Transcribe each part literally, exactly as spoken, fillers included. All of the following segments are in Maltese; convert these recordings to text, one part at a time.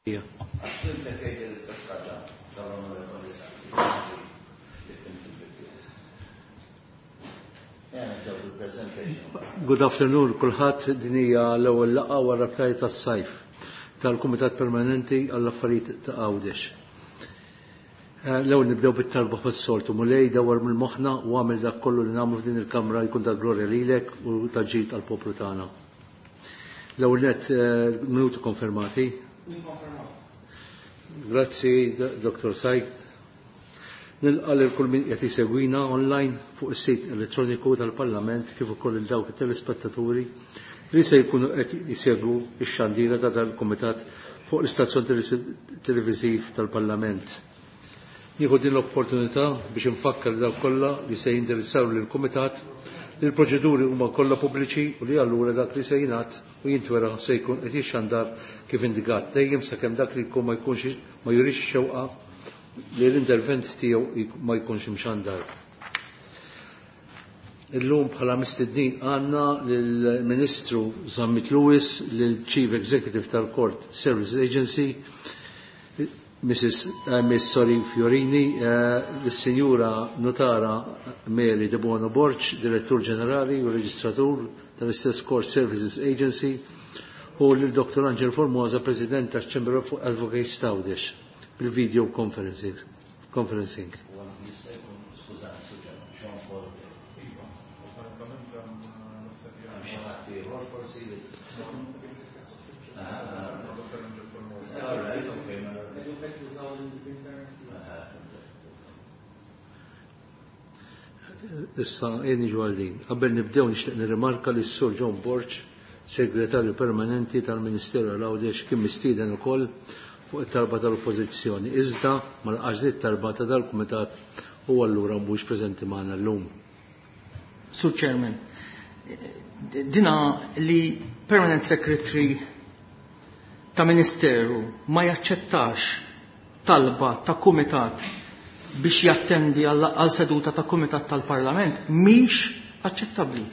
Good afternoon, kulħadd, din hija l-ewwel laqgħa wara btajt tas-sajf tal-Kumitat Permanenti għall-Affarijiet ta' Għawdex. L-ewwel nibdew bit-talba fis-soltu mulej dawar mill-moħħna u għamel dak kollu li nagħmlu f'din il-Kamra jkun ta' glorja lilek u ta' ġid għall-poplu tagħna. L-ewwel net minuti konfermati. Grazzi, Doktor Sajt. Nilqa' lil kull min qed isegwina online fuq is-sit elettroniku tal-Parlament kif ukoll il dawk it-telespettaturi li se jkunu qed isegwu x-xandira ta' tal-Kumitat fuq l-istazzjon televiżiv tal-Parlament. Nieħu din l-opportunità biex infakkar dawk kollha li se jindirizzaw lill-Kumitat li l-proċeduri huma kollha pubbliċi u li allura dak li se jingħad u jintwera se jkun qed jixxandar kif indikat dejjem sakemm dak li jkun ma jkunx ma jurix xewqa li l-intervent tiegħu ma jkunx imxandar. Illum bħala mistednin għandna lill-Ministru Zammit Lewis, lill-Chief Executive tal-Court Services Agency, Missus Uh, Miss Sori Fiorini, uh, l-Sinjura Notara Mary De Buono Borch, Direttur Ġenerali u Reġistratur tal-istess Court Services Agency, u l-Doktor Angel Formosa, President tal-Chamber of Advocates Għawdex, bil-video conferencing. conferencing. Issa jeni ġwaldin. Qabel nibdew nixtieq nirrimarka li s-Sur John Borch, Segretarju Permanenti tal-Ministeru għal-Għawdex, kien mistieden ukoll fuq it-talba tal-Oppożizzjoni. Iżda ma laqax li t-talba tal-Kumitat u allura mhux preżenti magħna llum. Sur Chairman, dina li Permanent Secretary ta' Ministeru ma jaċċettax talba ta' Kumitat biex jattendi għal seduta ta' Kumitat tal-Parlament mhix aċċettabbli.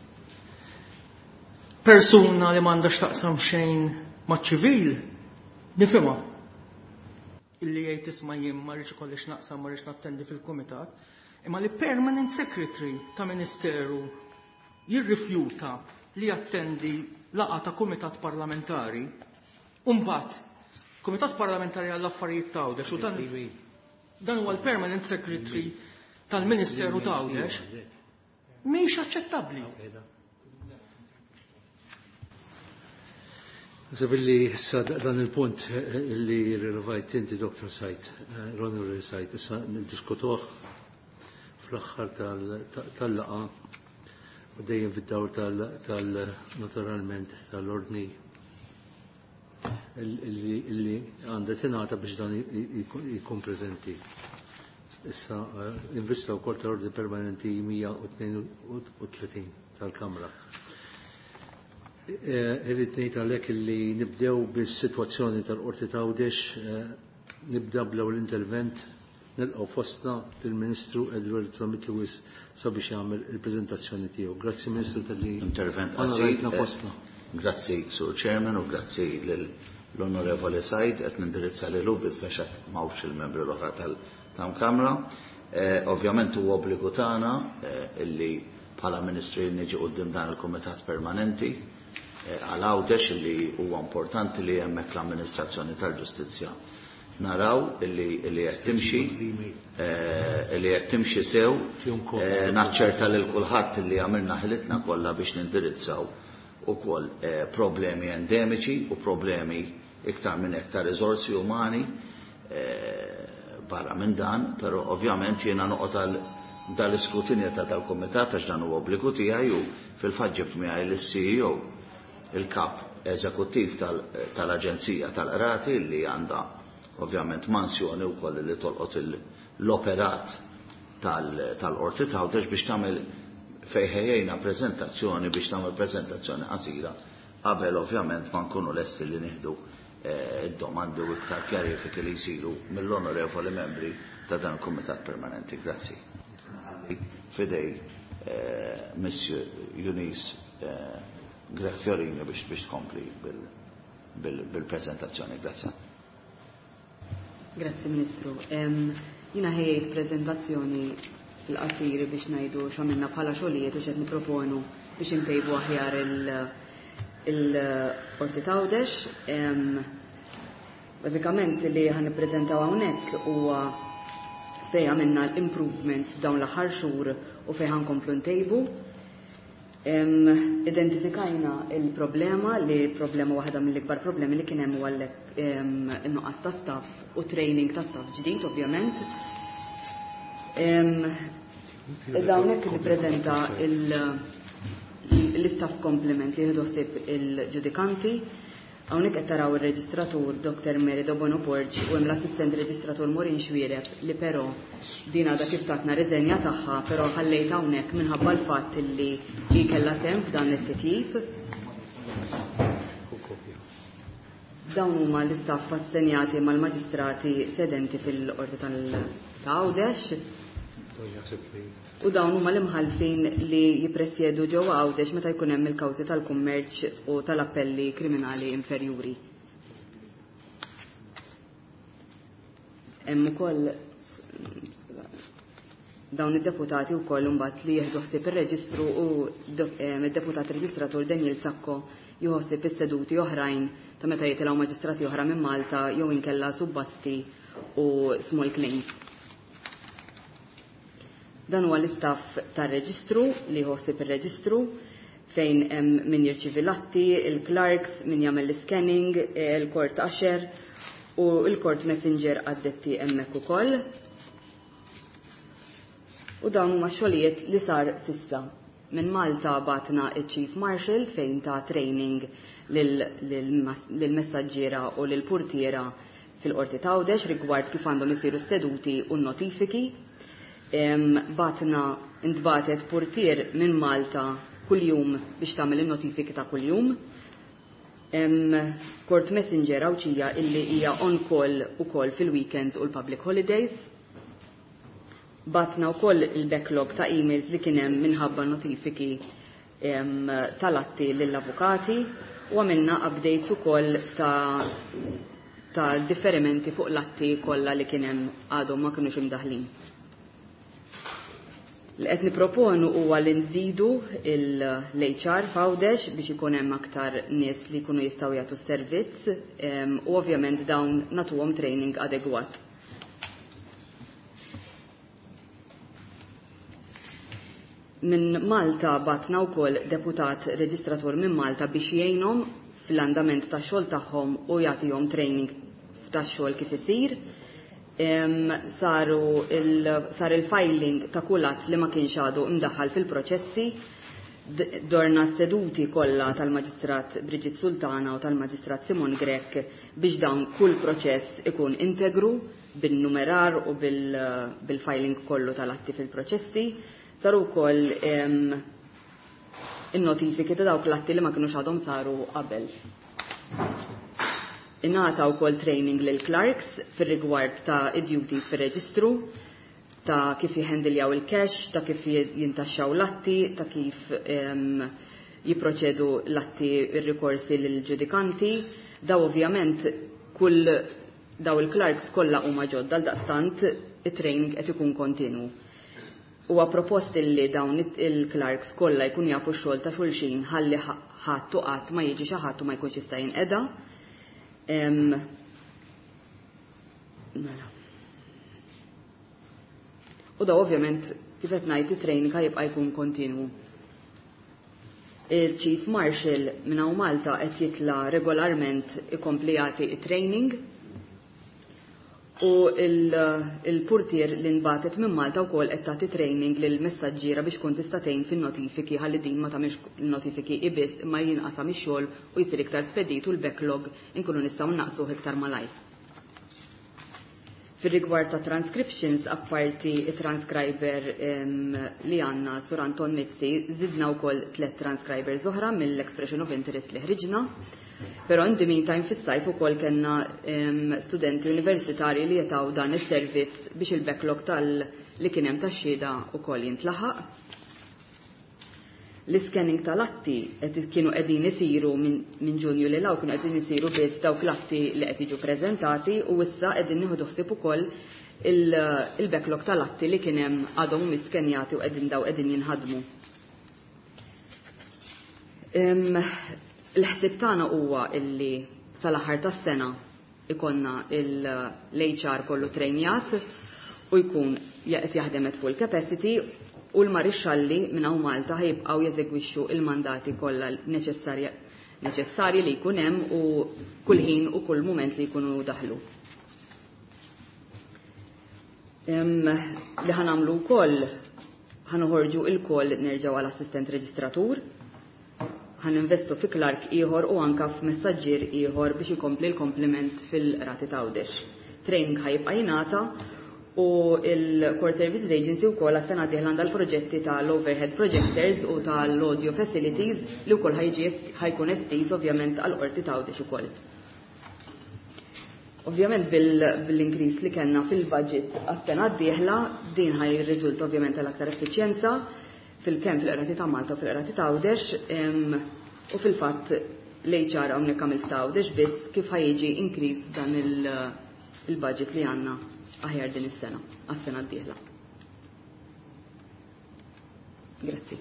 Persuna li m'għandax taqsam xejn maċ-ċivil nifhimha. Illi jgħid isma' jien ma rridx ikollix naqsam ma rridx nattendi fil-Kumitat, imma li Permanent Secretary ta' Ministeru jirrifjuta li jattendi laqgħa ta' Kumitat Parlamentari u mbagħad Kumitat Parlamentari għall-Affarijiet ta' Għawdex u dan dan huwa l-Permanent Secretary tal-Ministeru ta' Għawdex mhix aċċettabbli. Sabilli issa dan il-punt li rilevajt inti Doktor Sajt, Honorary Sajt, issa niddiskutuh fl-aħħar tal-laqa u dejjem fid-dawr tal-naturalment tal-ordni illi għandha tingħata biex dan jkun preżenti. Issa invista wkoll tal-ordni permanenti mija u tnejn u tletin tal-Kamra. Irrid ngħid għalhekk illi nibdew bis-sitwazzjoni tal-Qorti ta' Għawdex, nibda bl-ewwel intervent nilqgħu fostna lill-Ministru Edward Zammit Lewis sabiex jagħmel il-preżentazzjoni tiegħu. Grazzi Ministru tal-li intervent għasina fostna. Grazzi Sur Chairman u grazzi l-Onorevoli Said qed nindirizza lilu biżda x'għad mawx il-membri l-oħra tal-Kamra. Ovvjament huwa obbligu tagħna illi bħala Ministri niġi quddiem dan il-Kumitat Permanenti għal Għawdex li huwa importanti li hemmhekk l-amministrazzjoni tal-ġustizzja naraw illi qed timxi illi qed timxi sew naċċerta lil kulħadd illi għamilna ħilitna kollha biex nindirizzaw ukoll problemi endemiċi u problemi iktar minn hekk ta' riżorsi umani barra minn dan, però ovvjament jiena noqgħod dal-iskrutinja ta' tal-Kumitat għax dan huwa obbligu tiegħi u fil-fatt ġibt miegħi l-C E O il-kap eżekuttiv tal-Aġenzija tal-Qrati li għandha ovvjament mansjoni wkoll li tolqot l-operat tal-Qorti ta' Għawdex biex tagħmel fejħejjejna preżentazzjoni biex tagħmel preżentazzjoni qasira qabel ovvjament ma nkunu lesti li nieħdu id-domandi u iktar kjarifiki li jsiru mill-onorevoli membri ta' dan il-Kumitat Permanenti. Grazzi. Fidej Monsieur Eunice Fiorini biex tkompli bil-prezentazzjoni. Grazzi. Grazzi Ministru. Jina ħejjejt prezentazzjoni fil-qasir biex ngħidu x'għamilna bħala xogħlijiet u x'qed nipproponu biex intejbu aħjar il-Qorti Tawdex. Bażikament li ħan nippreżentaw hawnhekk huwa fejn għamilna l-improvement f'dawn l-aħħar xhur u fejn ħankomplu ntejbu. Identifikajna il-problema li problema waħda mill-ikbar problemi li kien hemm huwa il-nuqqas ta' staff u training ta' staff ġdid ovvjament. Dawnek li preżenta l-istaff complement li jieħdu ħsieb il-ġudikanti. Hawnhekk qed taraw ir-reġistratur doktor Mary Dobono Porġ u hemm l-assistent reġistratur Morin Xwiereb li però din għadha kif tatna riżenja tagħha, però ħallejt hawnhekk minħabba l-fatt li li kellha sehem f'dan it-titjib. Dawn huma l-istaff assenjati mal-maġistrati sedenti fil-Qorti tal-Għawdex. U dawn huma l-imħalfin li jippresjedu ġewwa Għawdex meta jkun hemm il-kawżi tal-kummerċ u tal-appelli kriminali inferjuri. Hemm ukoll dawn id-deputati wkoll imbagħad li jieħdu ħsieb ir-reġistru u id-deputat reġistratur Daniel Sakko jieħu ħsieb is-seduti oħrajn ta' meta jitilgħu maġistrati oħra minn Malta jew inkella subbasti u small claims. Dan huwa l-istaff tar-reġistru li jħossib ir-reġistru fejn hemm min jirċievi l-atti, il-clerks, min jagħmel l-scanning, il-court usher u l-court messenger addetti hemmhekk ukoll. U dawn huma xogħlijiet li sar sissa. Minn Malta batna iċ-Chief Marshal fejn ta' training lill-messaġġiera u lill-purtiera fil-Qorti Tawdex rigward kif għandhom isiru s-seduti u n-notifiki. Batna intbatet portier minn Malta kuljum biex tagħmel in-notifiki ta' kuljum. Court messenger awċija illi hija on call ukoll fil-weekends u l-public holidays. Batna wkoll il-backlog ta' emails li kien hemm minħabba notifiki tal-atti lill-avukati u għamilna updates ukoll ta' ta' differimenti fuq l-atti kollha li kien hemm għadhom ma kinux imdaħlin. Li qed nipproponu huwa li nżidu l-H R f'Għawdex biex ikun hemm aktar nies li jkunu jistgħu jagħtu s-servizz u ovvjament dawn nagħtuhom training adegwat. Minn Malta batna wkoll deputat reġistratur minn Malta biex jgħinhom fl-andament tax-xogħol tagħhom u jagħtihom training tax-xogħol kif isir. Saru sar il-filing ta' kulat li ma kienx għadu imdaħħal fil-proċessi, dorna s-seduti kollha tal-Maġistrat Brigitte Sultana u tal-Maġistrat Simon Grek biex dawn kull proċess ikun integru bil-numerar u bil-filing kollu tal-atti fil-proċessi. Saru wkoll in-notifiki ta' dawk l-atti li ma kienux għadhom saru qabel. Ingħata wkoll training lil clerks fir-rigward ta' id-duties fir-reġistru, ta' kif jihandiljaw il-cash, ta' kif jintaxxaw l-atti, ta' kif jipproċedu l-atti ir-rikorsi lill-ġudikanti. Daw ovvjament kull daw il-clerks kollha huma ġodda daqstant it-training qed ikun kontinu. Huwa proposti li dawn il-clerks kollha jkun jafu x-xogħol ta' xulxin ħalli ħadd u qatt ma jiġi xi ħadd u ma jkunx jista' jinqeda. U da ovvjament kif qed ngħid it-training jibqa' jkun kontinwu. Il-Chief Marshal minn hawn Malta qed jitla regolarment ikompli jagħti it-training u il-purtier li nbatet minn Malta wkoll qed tagħti training lil messaġġiera biex tkun tista' tgħin fin-notifiki ħalli din ma tagħmilx notifiki ibiss imma jinqasam ix-xogħol u jsir iktar spedit u l-backlog inkunu nistgħu naqsuh iktar malajr. Fir-rigward ta' transcriptions apparti it-transcriber li għandna Sur Anton Mizzi, żidna wkoll tliet transcribers oħra mill-expression of interest li ħriġna. Però in the meantime fis-sajf ukoll kellna studenti universitarji li jetaw dan is-servizz biex il-backlog tal li kien hemm tax-xhieda wkoll jintlaħaq. L-scanning tal-atti qed kienu qegħdin isiru minn Ġunju li law kienu qegħdin isiru biss dawk l-atti li qed jiġu preżentati u issa qegħdin nieħdu ħsieb ukoll il-backlog tal-atti li kien hemm għadhom miskenjati u qegħdin daw qegħdin jinħadmu. L-ħsieb tagħna huwa illi sal-aħħar tas-sena ikonna l-H R kollu trejnjat u jkun qed jaħdem at full capacity u l-marixxalli minn hawn Malta ħajbqgħu jeżegwixxu il-mandati kollha neċessarji li jkun hemm u kull ħin u kull mument li jkunu daħlu. Li ħanamlu wkoll ħanoħorġu l-koll nerġgħu għal assistent reġistratur, ħaninvestu fi klark ieħor u anke f'messaġġier ieħor biex ikompli l-kompliment fil-rati ta' għawdex. Training ħajbqa' jingħata u il-Court Services Agency wkoll għas-sena d-dieħla għandha l-proġetti tal-overhead projectors u tal-audio facilities li wkoll ħajkun estiż ovvjament għall-qorti ta' għawdex ukoll. Ovvjament bil-inkris li kellna fil-budget għas-sena d-dieħla din ħajriżulta ovvjament għal-aktar effiċjenza fil-kemm fil-qrati ta' Malta u fil-qrati ta' għawdex u fil-fatt l-H R hawnhekk għamilt ta' għawdex biss kif ħajjiġi inkris dan il-budget li għandna aħjar din is-sena, għas-sena d-dieħla. Grazzi.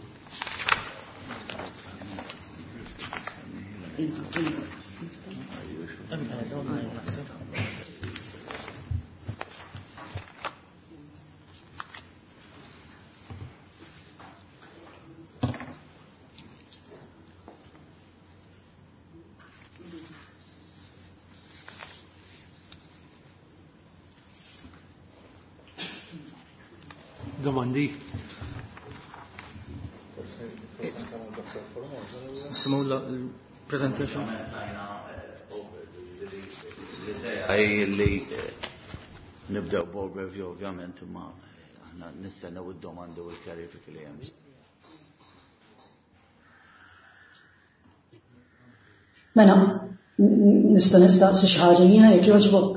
Domandi. Simu l-presentation. Għaj li nibdew board review ovvjament imma aħna nistennew id-domandi u l-kjarifiki li hemm. Mela, nista' nistaqsi xi ħaġa jiena jekk jogħġbok.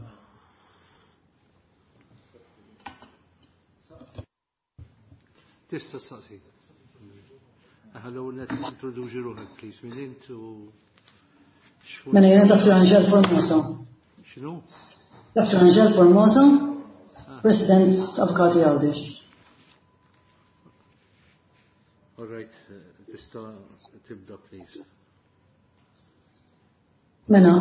Tista' staqsi. Hello, let me introduce you, please. We need to... Mela jena Doktor Angel Formosa. X'inhu? Doktor Angel Formosa, President Avukati Għawdex. All right, tista' tibda, please. Mela,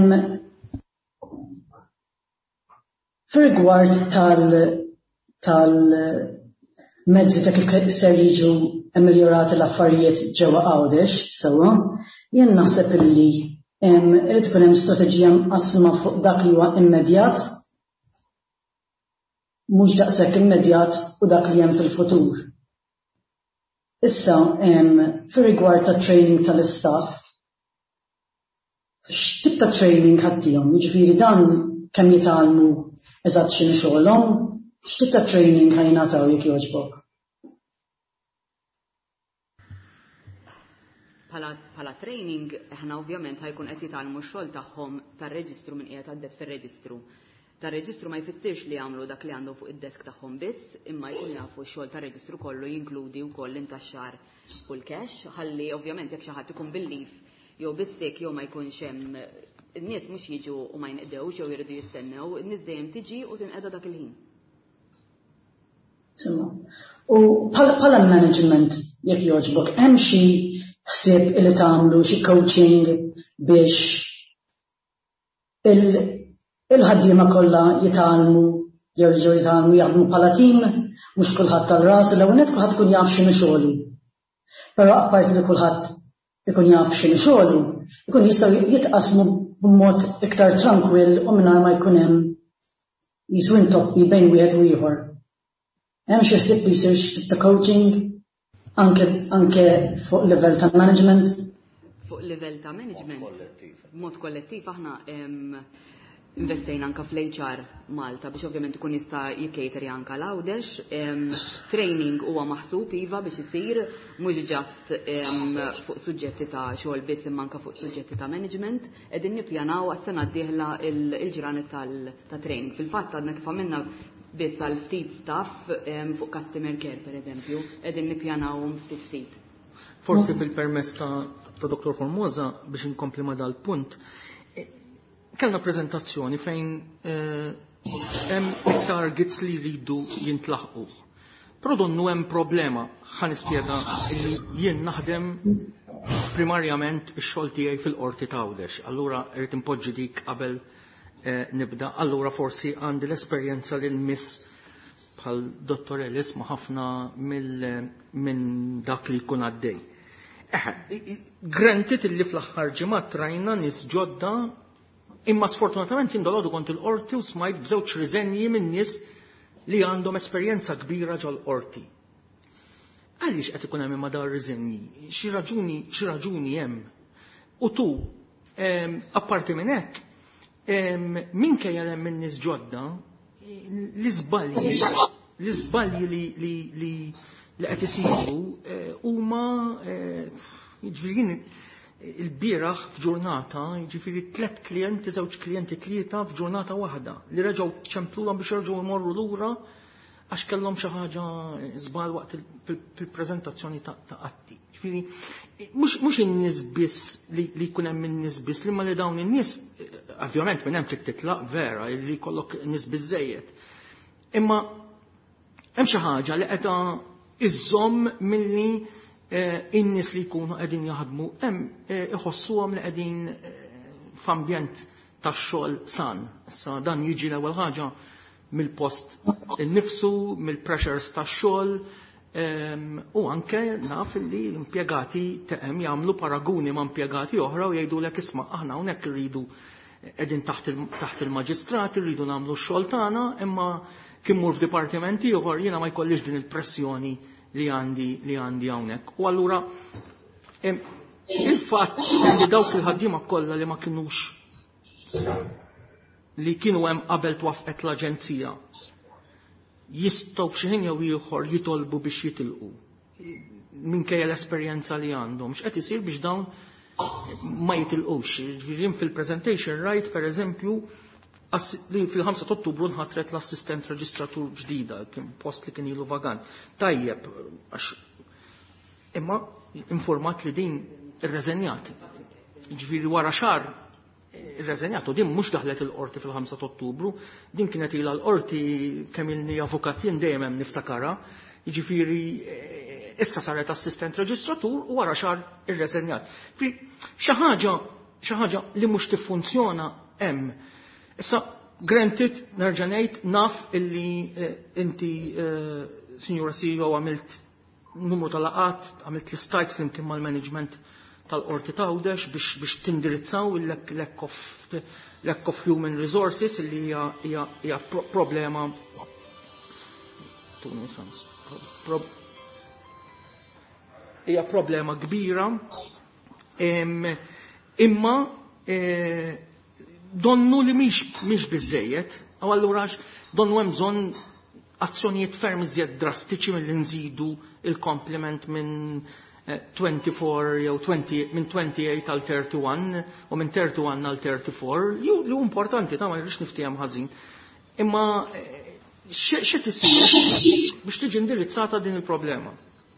fir-rigward tal tal mezzi ta' kif ser jiġu miljorati l-affarijiet ġewwa Għawdex sewwa, jien naħseb illi irid ikun hemm strateġija mqassma fuq dak li huwa immedjat, mhux daqshekk immedjat u dak li hemm fil-futur. Issa fir-rigward ta' training tal-istaff, x'tip ta' training ħaddihom, jiġifieri dan kemm jitgħallmu eżatt x'inhu xogħolhom, x'tip ta' training ħajnataw jekk jogħġbok? Bħala training, aħna ovvjament ħajkun qed jitgħallmu x-xogħol tagħhom tar-reġistru minn qiegħed għaddet fir-reġistru. Tar-reġistru ma jfissirx li jagħmlu dak li għandhom fuq id-desk tagħhom biss, imma jkun jafu x-xogħol tar-reġistru kollu jinkludi wkoll l-intaxxar u l-cash, ħalli ovvjament jekk xi ħadd ikun bil-lif jew bis-sek jew ma jkunx hemm in-nies mhux jiġu u ma jinqdewx jew jridu jistennew, in-nies dejjem tiġi u tinqeda dak il-ħin. Simma. U bħala management jekk jogħġbok, hemm xi ħsieb li tagħmlu xi coaching biex il-ħaddiema kollha jitgħallmu jew jiġu jitgħallmu jaħdmu bħala tim, mhux kulħadd tal-ras, l-ewwel nett kulħadd ikun jaf x'inhu xogħlu. Però apparti li kulħadd ikun jaf x'inhu xogħlu, ikun jistgħu jitqasmu b'mod iktar tranquill u mingħajr ma jkun hemm jiswu intoppi bejn wieħed u ieħor. Hemm xi ħsieb li jsir xi ta' coaching anke anke fuq livell ta' management? Fuq livell ta' management, mod kollettiv aħna investejna anke fl-H R Malta biex ovvjament ikun jista' jikkejteri anke l-Għawdex. Training huwa maħsub iva biex isir mhux ġast fuq suġġetti ta' xogħol biss imma anke fuq suġġetti ta' management. Qegħdin nippjanaw għas-sena d-dieħla il-ġranet ta' training. Fil-fatt għadna kif għamilna biss għal ftit staff fuq customer care per eżempju, qegħdin nippjanawhom ftit ftit Forsi bil-permess ta' ta' Doktor Formosa biex inkompli ma' dal-punt. Kellna prezentazzjoni fejn hemm targets li jridu jintlaħqu. Però donnu hemm problema, ħa nispjega li jien naħdem primarjament ix-xogħol tiegħi fil-qorti ta' Għawdex. Allura rrid impoġġi dik qabel nibda. Allura forsi għandi l-esperjenza li miss bħal Dottor Ellis ma' ħafna minn dak li jkun għaddej. Granted illi fl-aħħar ġimgħat rajna nies ġodda, imma sfortunatament jindolodu kont il-qorti u smajt b'żewġ riżenji minn nies li għandhom esperjenza kbira ġol-qorti. Għaliex qed ikun hemm imma dar riżenji? Xi raġuni xi raġuni hemm. U tu, apparti minn hekk, minkejja hemm minn nies ġodda, l-iżbalji l-iżbalji li li li li qed isiru huma jiġifieri il-bieraħ f'ġurnata, jiġifieri tliet klijenti, żewġ klijenti tlieta f'ġurnata waħda li reġgħu ċemplulhom biex jerġgħu jmorru lura għax kellhom xi ħaġa żball waqt il-preżentazzjoni ta' atti. Jiġifieri mhux in-nies biss li jkun hemm in-nies biss li ma li dawn in-nies ovvjament minn hemm trid titlaq vera li jkollok nies biżejjed. Imma hemm xi ħaġa li qiegħda iżżomm milli in-nies li jkunu qegħdin jaħdmu hemm iħossuhom li qegħdin f'ambjent tax-xogħol san. Issa dan jiġi l-ewwel ħaġa mill-post innifsu, mill-pressures tax-xogħol u anke naf li l-impjegati teqhem jagħmlu paraguni ma' impjegati oħra u jgħidulek isma' aħna hawnhekk irridu qegħdin taħt il-maġistrati, rridu nagħmlu x-xogħol tagħna, imma kien mur f'dipartimenti ieħor jiena ma jkollix din il-pressjoni li għandi li għandi hawnhekk. U allura il-fatt li dawk il-ħaddiema kollha li ma kinux li kienu hemm qabel twaffqet l-aġenzija jistgħu f'xi ħin jew ieħor jitolbu biex jitilqu minkejja l-esperjenza li għandhom. X'qed isir biex dawn ma jitilqux. Ġifieri fil-presentation right pereżempju li fil-ħamsa ta' Ottubru nħatret l-assistent reġistratur ġdida, kien post li kien ilu vagant. Tajjeb, għax imma informat li din ir-reżenjat. Ġifieri wara xahar ir-reżenjat u din mhux daħlet il-qorti fil-ħamsa ta' Ottubru, din kienet ilha l-qorti kemm ilni avukat jien dejjem hemm niftakarha. Jiġifieri issa saret assistent reġistratur u wara xahar ir-reżenjat. Xi ħaġa xi ħaġa li mhux tiffunzjona hemm. Issa, granted, nerġa' ngħid naf illi inti, Sinjura C E O, għamilt numru ta' laqat, għamilt l-istajt flimkien mal-management tal-qorti ta' Għawdex biex tindirizzaw il-lack of human resources illi hija problema hija problema kbira imma donnu li mhix biżejjed, u allura donnu hemm bżonn azzjonijiet ferm iżjed drastiċi milli nżidu il-komplement minn twenty-four jew minn twenty-eight għal thirty-one u minn thirty-one għal thirty-four li hu importanti ta' ma rridx niftihem ħażin. Imma x'e tisir biex tiġi indirizzata din il-problema?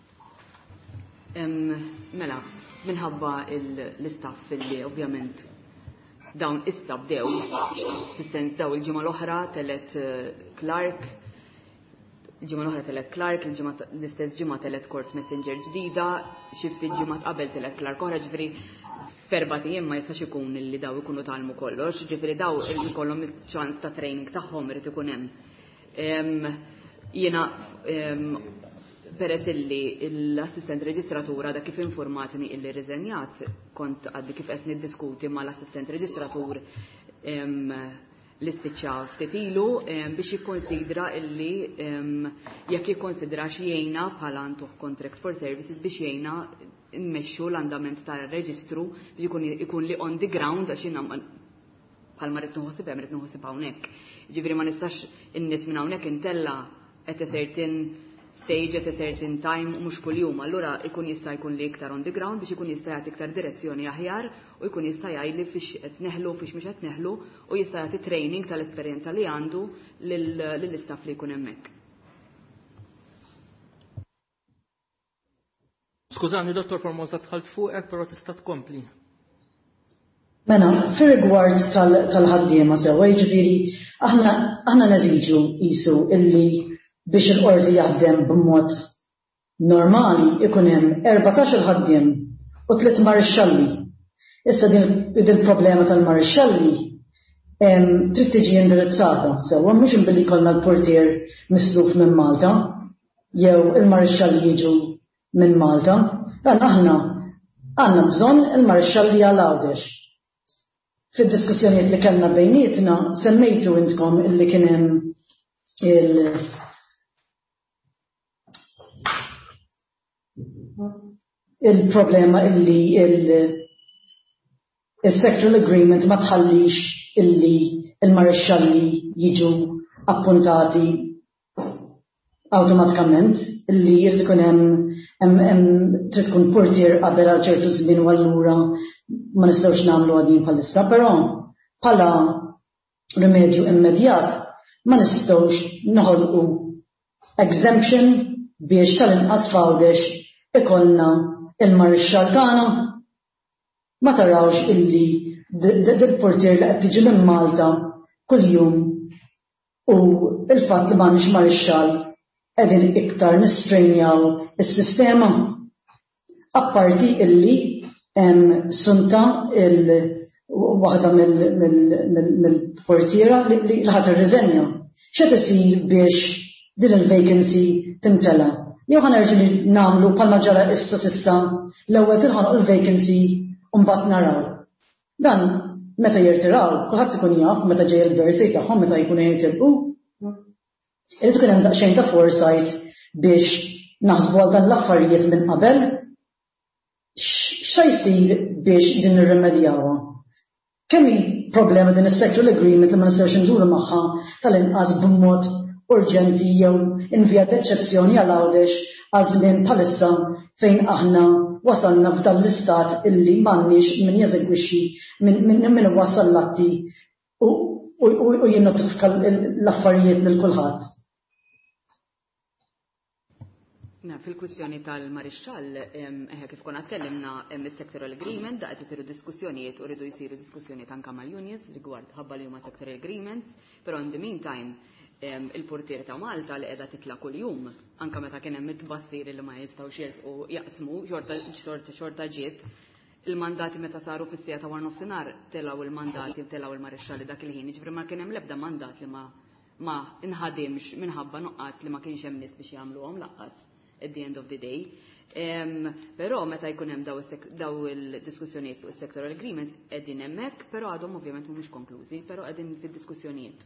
Mela, minħabba l-istaff li ovvjament dawn issa bdew, fis-sens daw il-ġimgħa l-oħra telet Clark, il-ġimgħa l-oħra telet Clark, l-istess ġimgħa telet Court Messenger ġdida, xi ftit ġimgħat qabel telet Clark oħra, ġifieri ferba' ijiem ma jistax ikun li daw ikunu talmu kollox, ġifieri daw ikollhom il-ċans ta' training tagħhom irid ikun hemm. Jiena peress illi l-assistent reġistratura da kif informatni illi riżenjat kont għaddi kif qed niddiskuti mal-assistent reġistratur li spiċċa ftit ilu biex jikkonsidra illi jekk jikkonsidra x'jgħinna bħala ntuħ contract for services biex jgħinna nmexxu l-andament tar-reġistru biex ikun li on the ground għax jiena bħalma rrid nħossib hemm rrid nħossib hawnhekk. Ġifieri ma nistax in-nies minn hawnhekk intella at a certain stage at a certain time u mhux kuljum, allura ikun jista' jkun li iktar on the ground biex ikun jista' jagħti iktar direzzjoni aħjar u jkun jista' jgħidli fiex qed neħlu fiex mhux qed neħlu u jista' jagħti training tal-esperjenza li għandu lill-istaff li jkun hemmhekk. Skużani, Dottor Formosa tħalt fuqek, però tista' tkompli. Mena, fir-rigward tal-ħaddiema sewa, jiġifieri aħna aħna neżiġu qisu illi biex il-qorti jaħdem b'mod normali ikun hemm erbatax il-ħaddiem u tliet marixxalli. Issa din il-problema tal-marixxalli trid tiġi indirizzata sewwa mhux inbilli jkollna l-portier misluf minn Malta jew il-marixxalli jiġu minn Malta. Dan aħna għandna bżonn il-marixxalli għal Għawdex. Fid-diskussjonijiet li kellna bejnietna semmejtu intkom illi kien hemm il il-problema illi il-sectoral agreement ma tħallix illi il-marixxalli jiġu appuntati awtomatikament illi jrid ikun hemm trid tkun portier qabel għal ċertu żmien u allura ma nistgħux nagħmlu għadin bħalissa, però bħala rimedju immedjat ma nistgħux noħolqu exemption biex tal-inqas f'Għawdex ikollna il-marixxall tagħna. Ma tarawx illi dil-portier li qed tiġi minn Malta kuljum u il-fatt li m'għandniex marixxall qegħdin iktar nistrenjaw is-sistema. Apparti illi hemm sunta il-waħda mill-portiera li ħadd irriżenja. X'qed isir biex din il-vacancy timtela? Jew ħanerġgħu nagħmlu bħalma ġara issa s'issa l-ewwel tilħanqu il-vacancy u mbagħad naraw. Dan meta jirtiraw, kulħadd ikun jaf meta ġej il-birthday tagħhom meta jkunu jitilqu. Irid ikun hemm daqsxejn ta' foresight biex naħsbu għal dan l-affarijiet minn qabel. X'ha jsir biex din nirrimedjawha? Kemm hi problema din is-sectoral agreement li ma nistgħux induru magħha tal-inqas b'mod urġenti jew invijat eċċezzjoni għal Għawdex għal żmien bħalissa fejn aħna wasalna f'dan l-istat illi m'għandniex min jeżegwixxi min wassal l-atti u jinnotifika l-affarijiet lil kulħadd. Fil-kwistjoni tal-marixxall, eħe kif konna tkellimna is-sectoral agreement da qed isiru diskussjonijiet u rridu jsiru diskussjonijiet anke mal-unions rigward ħabba li huma sectoral agreements, però in the meantime il-portier ta' Malta li qiegħda titla' kuljum anke meta kien hemm it-tbassir li ma jistgħux jersqu jaqsmu xorta xorta ġiet il-mandati meta saru fis-sija ta' war nofsinhar telgħu il-mandati telgħu il-marixxalli dak il-ħin, jiġifieri ma kien hemm l-ebda mandat li ma ma inħadimx minħabba nuqqas li ma kienx hemm nies biex jagħmluhom laqqas at the end of the day. Um, però meta jkun hemm daw il-diskussjonijiet fuq is-sectoral agreements qegħdin hemmhekk, però għadhom ovvjament mhumiex konklużi, però qegħdin fid-diskussjonijiet.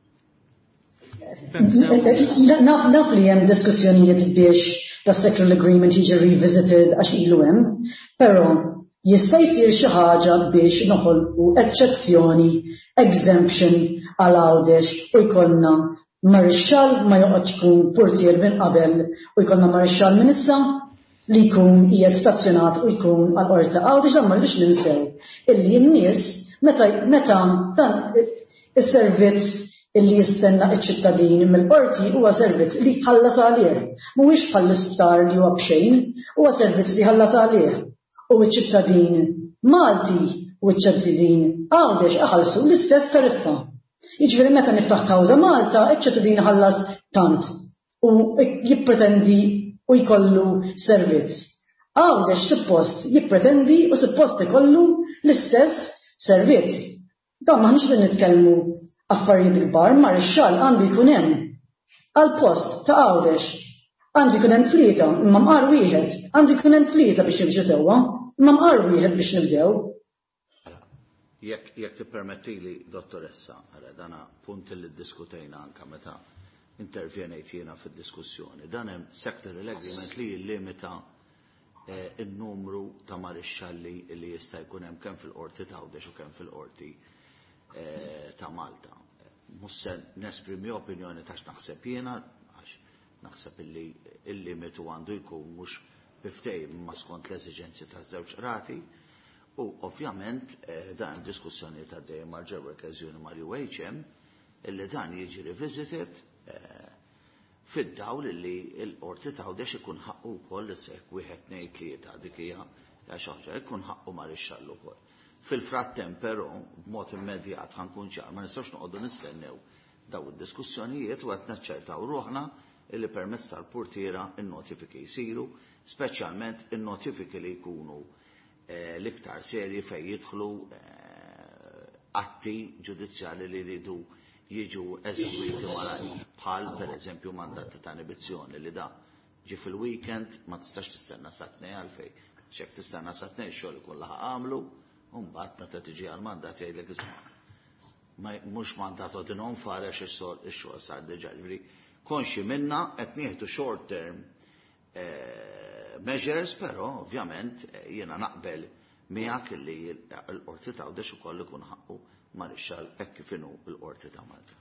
Naf naf li hemm diskussjonijiet biex the sectoral agreement jiġi revisited għax ilu hemm, però jista' jsir xi ħaġa biex noħolqu eċċezzjoni, exemption għal Għawdex u jkollna marixxall ma joqgħodx ikun portier minn qabel u jkollna marixxall minn issa li jkun qiegħed stazzjonat u jkun għal qorti Għawdex dan ma rridx ninsew illi n-nies meta meta dan is-servizz illi jistenna iċ-ċittadin mill-qorti huwa servizz li ħallas għalih. Mhuwiex bħall-isptar li huwa b'xejn, huwa servizz li ħallas għalih. U ċ-ċittadin Malti u ċ-ċittadin Għawdex iħallsu l-istess tariffa. Jiġifieri meta niftaħ kawża Malta, iċ-ċittadin ħallas tant u jippretendi u jkollu servizz. Għawdex suppost jippretendi u suppost ikollu l-istess servizz. Dan maħniex li nitkellmu affarijiet kbar, marixxall għandu jkun hemm għall-post ta' Għawdex għandu jkun hemm tlieta, imma mqar wieħed, għandu jkun hemm tlieta biex jimxi sewwa, imma mqar wieħed biex nibdew. Jekk jekk tippermettili, dottoressa, dana punt li ddiskutejna anke meta intervjenejt jiena fid-diskussjoni. Dan hemm sectoral agreement li jillimita in-numru ta' marixxalli li jista' jkun hemm kemm fil-qorti ta' Għawdex u kemm fil-qorti ta' Malta. Mhux se nesprimi opinjoni ta' x'naħseb jiena għax naħseb illi il-limitu għandu jkun mhux biftejn ma skont l-eżiġenzi taż-żewġ qrati. U ovvjament dan diskussjoni ta' dejjem mal-ġewwa okkażjoni mal-U H M illi dan jiġi revisited fid-dawl li l-qorti tgħawdex ikun ħaqqu wkoll isek wieħed ngħid tlieta dik hija xi ħaġa ikun ħaqqu marixxall ukoll. Fil-frattemp però b'mod immedjat ħankun ċar ma nistgħux noqogħdu nistennew daw id-diskussjonijiet u qed naċċertaw ruħna illi permezz tal-portiera in-notifiki jsiru, speċjalment in-notifiki li jkunu l-iktar serji fejn jidħlu atti ġudizzjali li jridu jiġu eżegwiti malajr, bħal pereżempju mandati ta' inibizzjoni li da ġi fil-weekend ma tistax tistenna satnej għalfej. X'hekk tistenna satnej xogħol ikun laħaq għamlu, u mbagħad meta tiġi għall-mandat jgħidlek isma' mhux mandat odinhom farex ix-xogħol sar diġà. Ġifieri konxi minna qed nieħdu short term measures, però ovvjament jiena naqbel miegħek li l-qorti tgħawdex ukoll ikun ħaqqu marixxall hekk kif inhu l-qorti ta' Malta.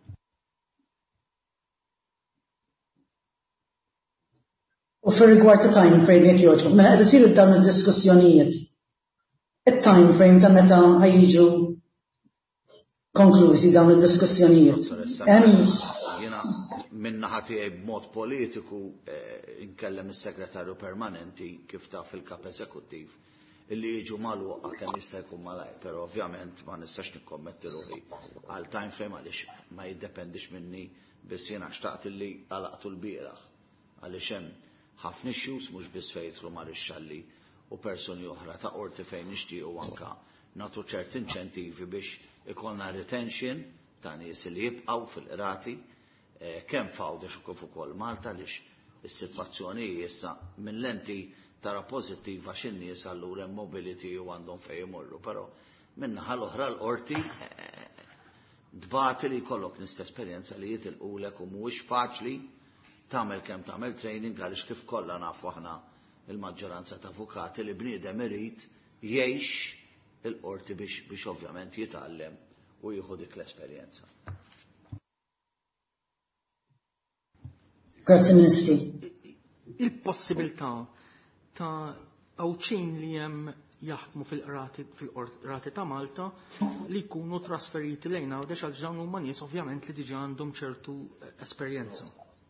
U fir-rigward ta' time frame jekk jogħġbok, mela qed isiru dawn id-diskussjonijiet. It-time frame ta' meta ħajjiġu konklużi dawn id-diskussjonijiet. Jiena min-naħa tiegħi b'mod politiku inkellem is-segretarju permanenti kif taf il-kap eżekuttiv illi jiġu magħluqa kemm jista' jkun malajr, però ovvjament ma nistax nikkommetti ruħi għal time frame għaliex ma jiddependix minni biss jiena xtaqt illi għalaqtu l-bieraħ għaliex hemm ħafna issues mhux biss fejn jidħlu marixxalli u persuni oħra ta' qorti fejn nixtiequ anke nagħtu ċert inċentivi biex ikollna retention ta' nies li jibqgħu fil-qrati kemm f'Għawdex u kif ukoll Malta għaliex is-sitwazzjoni issa mill-lenti tara pożittiva x'in-nies allura hemm mobility u għandhom fejn imorru, però min-naħa l-oħra l-qorti dbati li jkollok nist esperjenza li jitilqulek u mhuwiex faċli tagħmel kemm tagħmel training għaliex kif kollha nafu aħna il-maġġoranza ta' avukati li bniedem irid jgħix il-qorti biex biex ovvjament jitgħallem u jieħu dik l-esperjenza. Grazie Ministru. Il-possibilità ta' awċin li hemm jaħdmu fil-qrati ta' Malta li jkunu trasferiti lejn Għawdex għal dawn huma nies ovvjament li diġà għandhom ċertu esperjenza.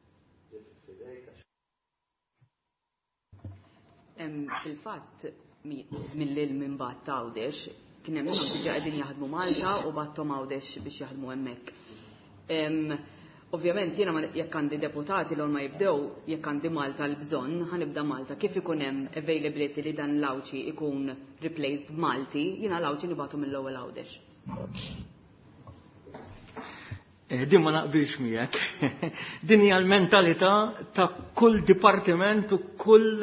Fil-fatt mill-lil minn bat ta' Għawdex kien hemm minnhom diġà qegħdin jaħdmu Malta u battom Għawdex biex jaħdmu hemmhekk. Ovvjament jiena jekk għandi deputati l ma jibdew jekk għandi Malta l-bżonn ħanibda Malta kif ikun hemm availability li dan l-awċi ikun replaced b'Malti, jiena l-awċi nibatu mill-ewwel Għawdex. Din ma naqbilx miegħek. Din hija l-mentalità ta' kull dipartiment u kull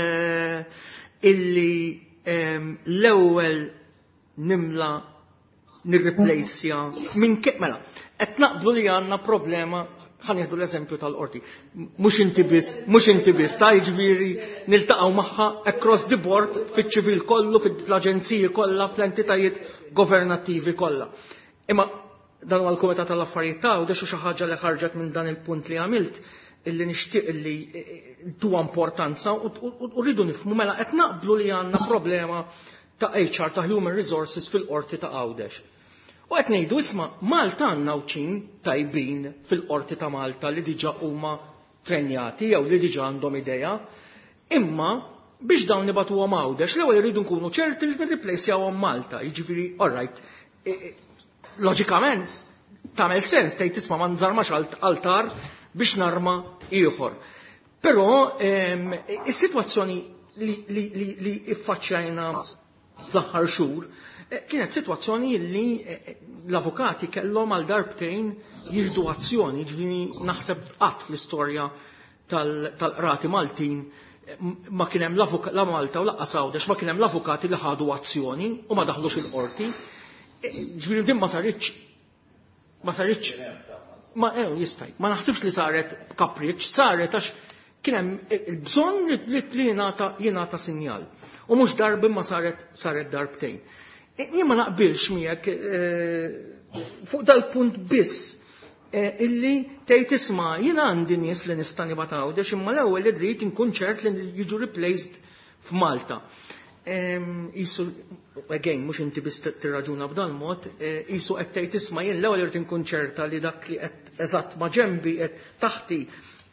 illi l-ewwel nimla nirreplacja minn mela. Qed naqblu li għandna problema, ħan jieħdu l-eżempju tal-qorti. Mhux inti biss, mhux inti biss, ta' jiġifieri niltaqgħu magħha across the board fiċ-ċivil kollu, fil-aġenziji kollha, fl-entitajiet governattivi kollha. Imma dan huwa l-Kumitat tal-Affarijiet ta' u xi ħaġa li ħarġet minn dan il-punt li għamilt illi nixtieq illi tuha importanza u rridu nifhmu mela qed naqblu li għandna problema ta' H R ta' Human Resources fil-qorti ta' Għawdex. U qed ngħidu isma' Malta għandna wċin tajbin fil-qorti ta' Malta li diġà huma trenjati jew li diġà għandhom idea, imma biex dawn nibatuhom Għawdex l-ewwel iridu nkunu ċerti li nirriplacjawhom Malta. Jiġifieri all right. Loġikament tagħmel sens tgħid isma' ma nżarmax altar biex narma ieħor. Però is-sitwazzjoni li iffaċċjajna fl-aħħar xhur kienet sitwazzjoni li l-avukati kellhom għal darbtejn jieħdu azzjoni, ġifieri naħseb qatt fl-istorja tal-qrati Maltin ma kien hemm la Malta u laqqas Għawdex ma kien hemm l-avukati li ħadu azzjoni u ma daħlux il-qorti. Ġifieri din ma saritx ma saritx ma jistaj, ma naħsibx li saret kapriċ, saret għax kien hemm il-bżonn li jingħata sinjal. U mhux darbi ma saret saret darbtejn. Jien ma naqbilx miegħek fuq dal-punt biss illi tgħid isma' jien għandi nies li nista' nibgħat Għawdex imma l-ewwel li trid inkun ċert li jiġu replaced f'Malta. Isu, again, mhux inti biss tirraġuna b'dan mod, isu qed tgħid isma' jien l-ewwel irid inkun ċerta li dak li qed eżatt ma' ġenbi qed taħti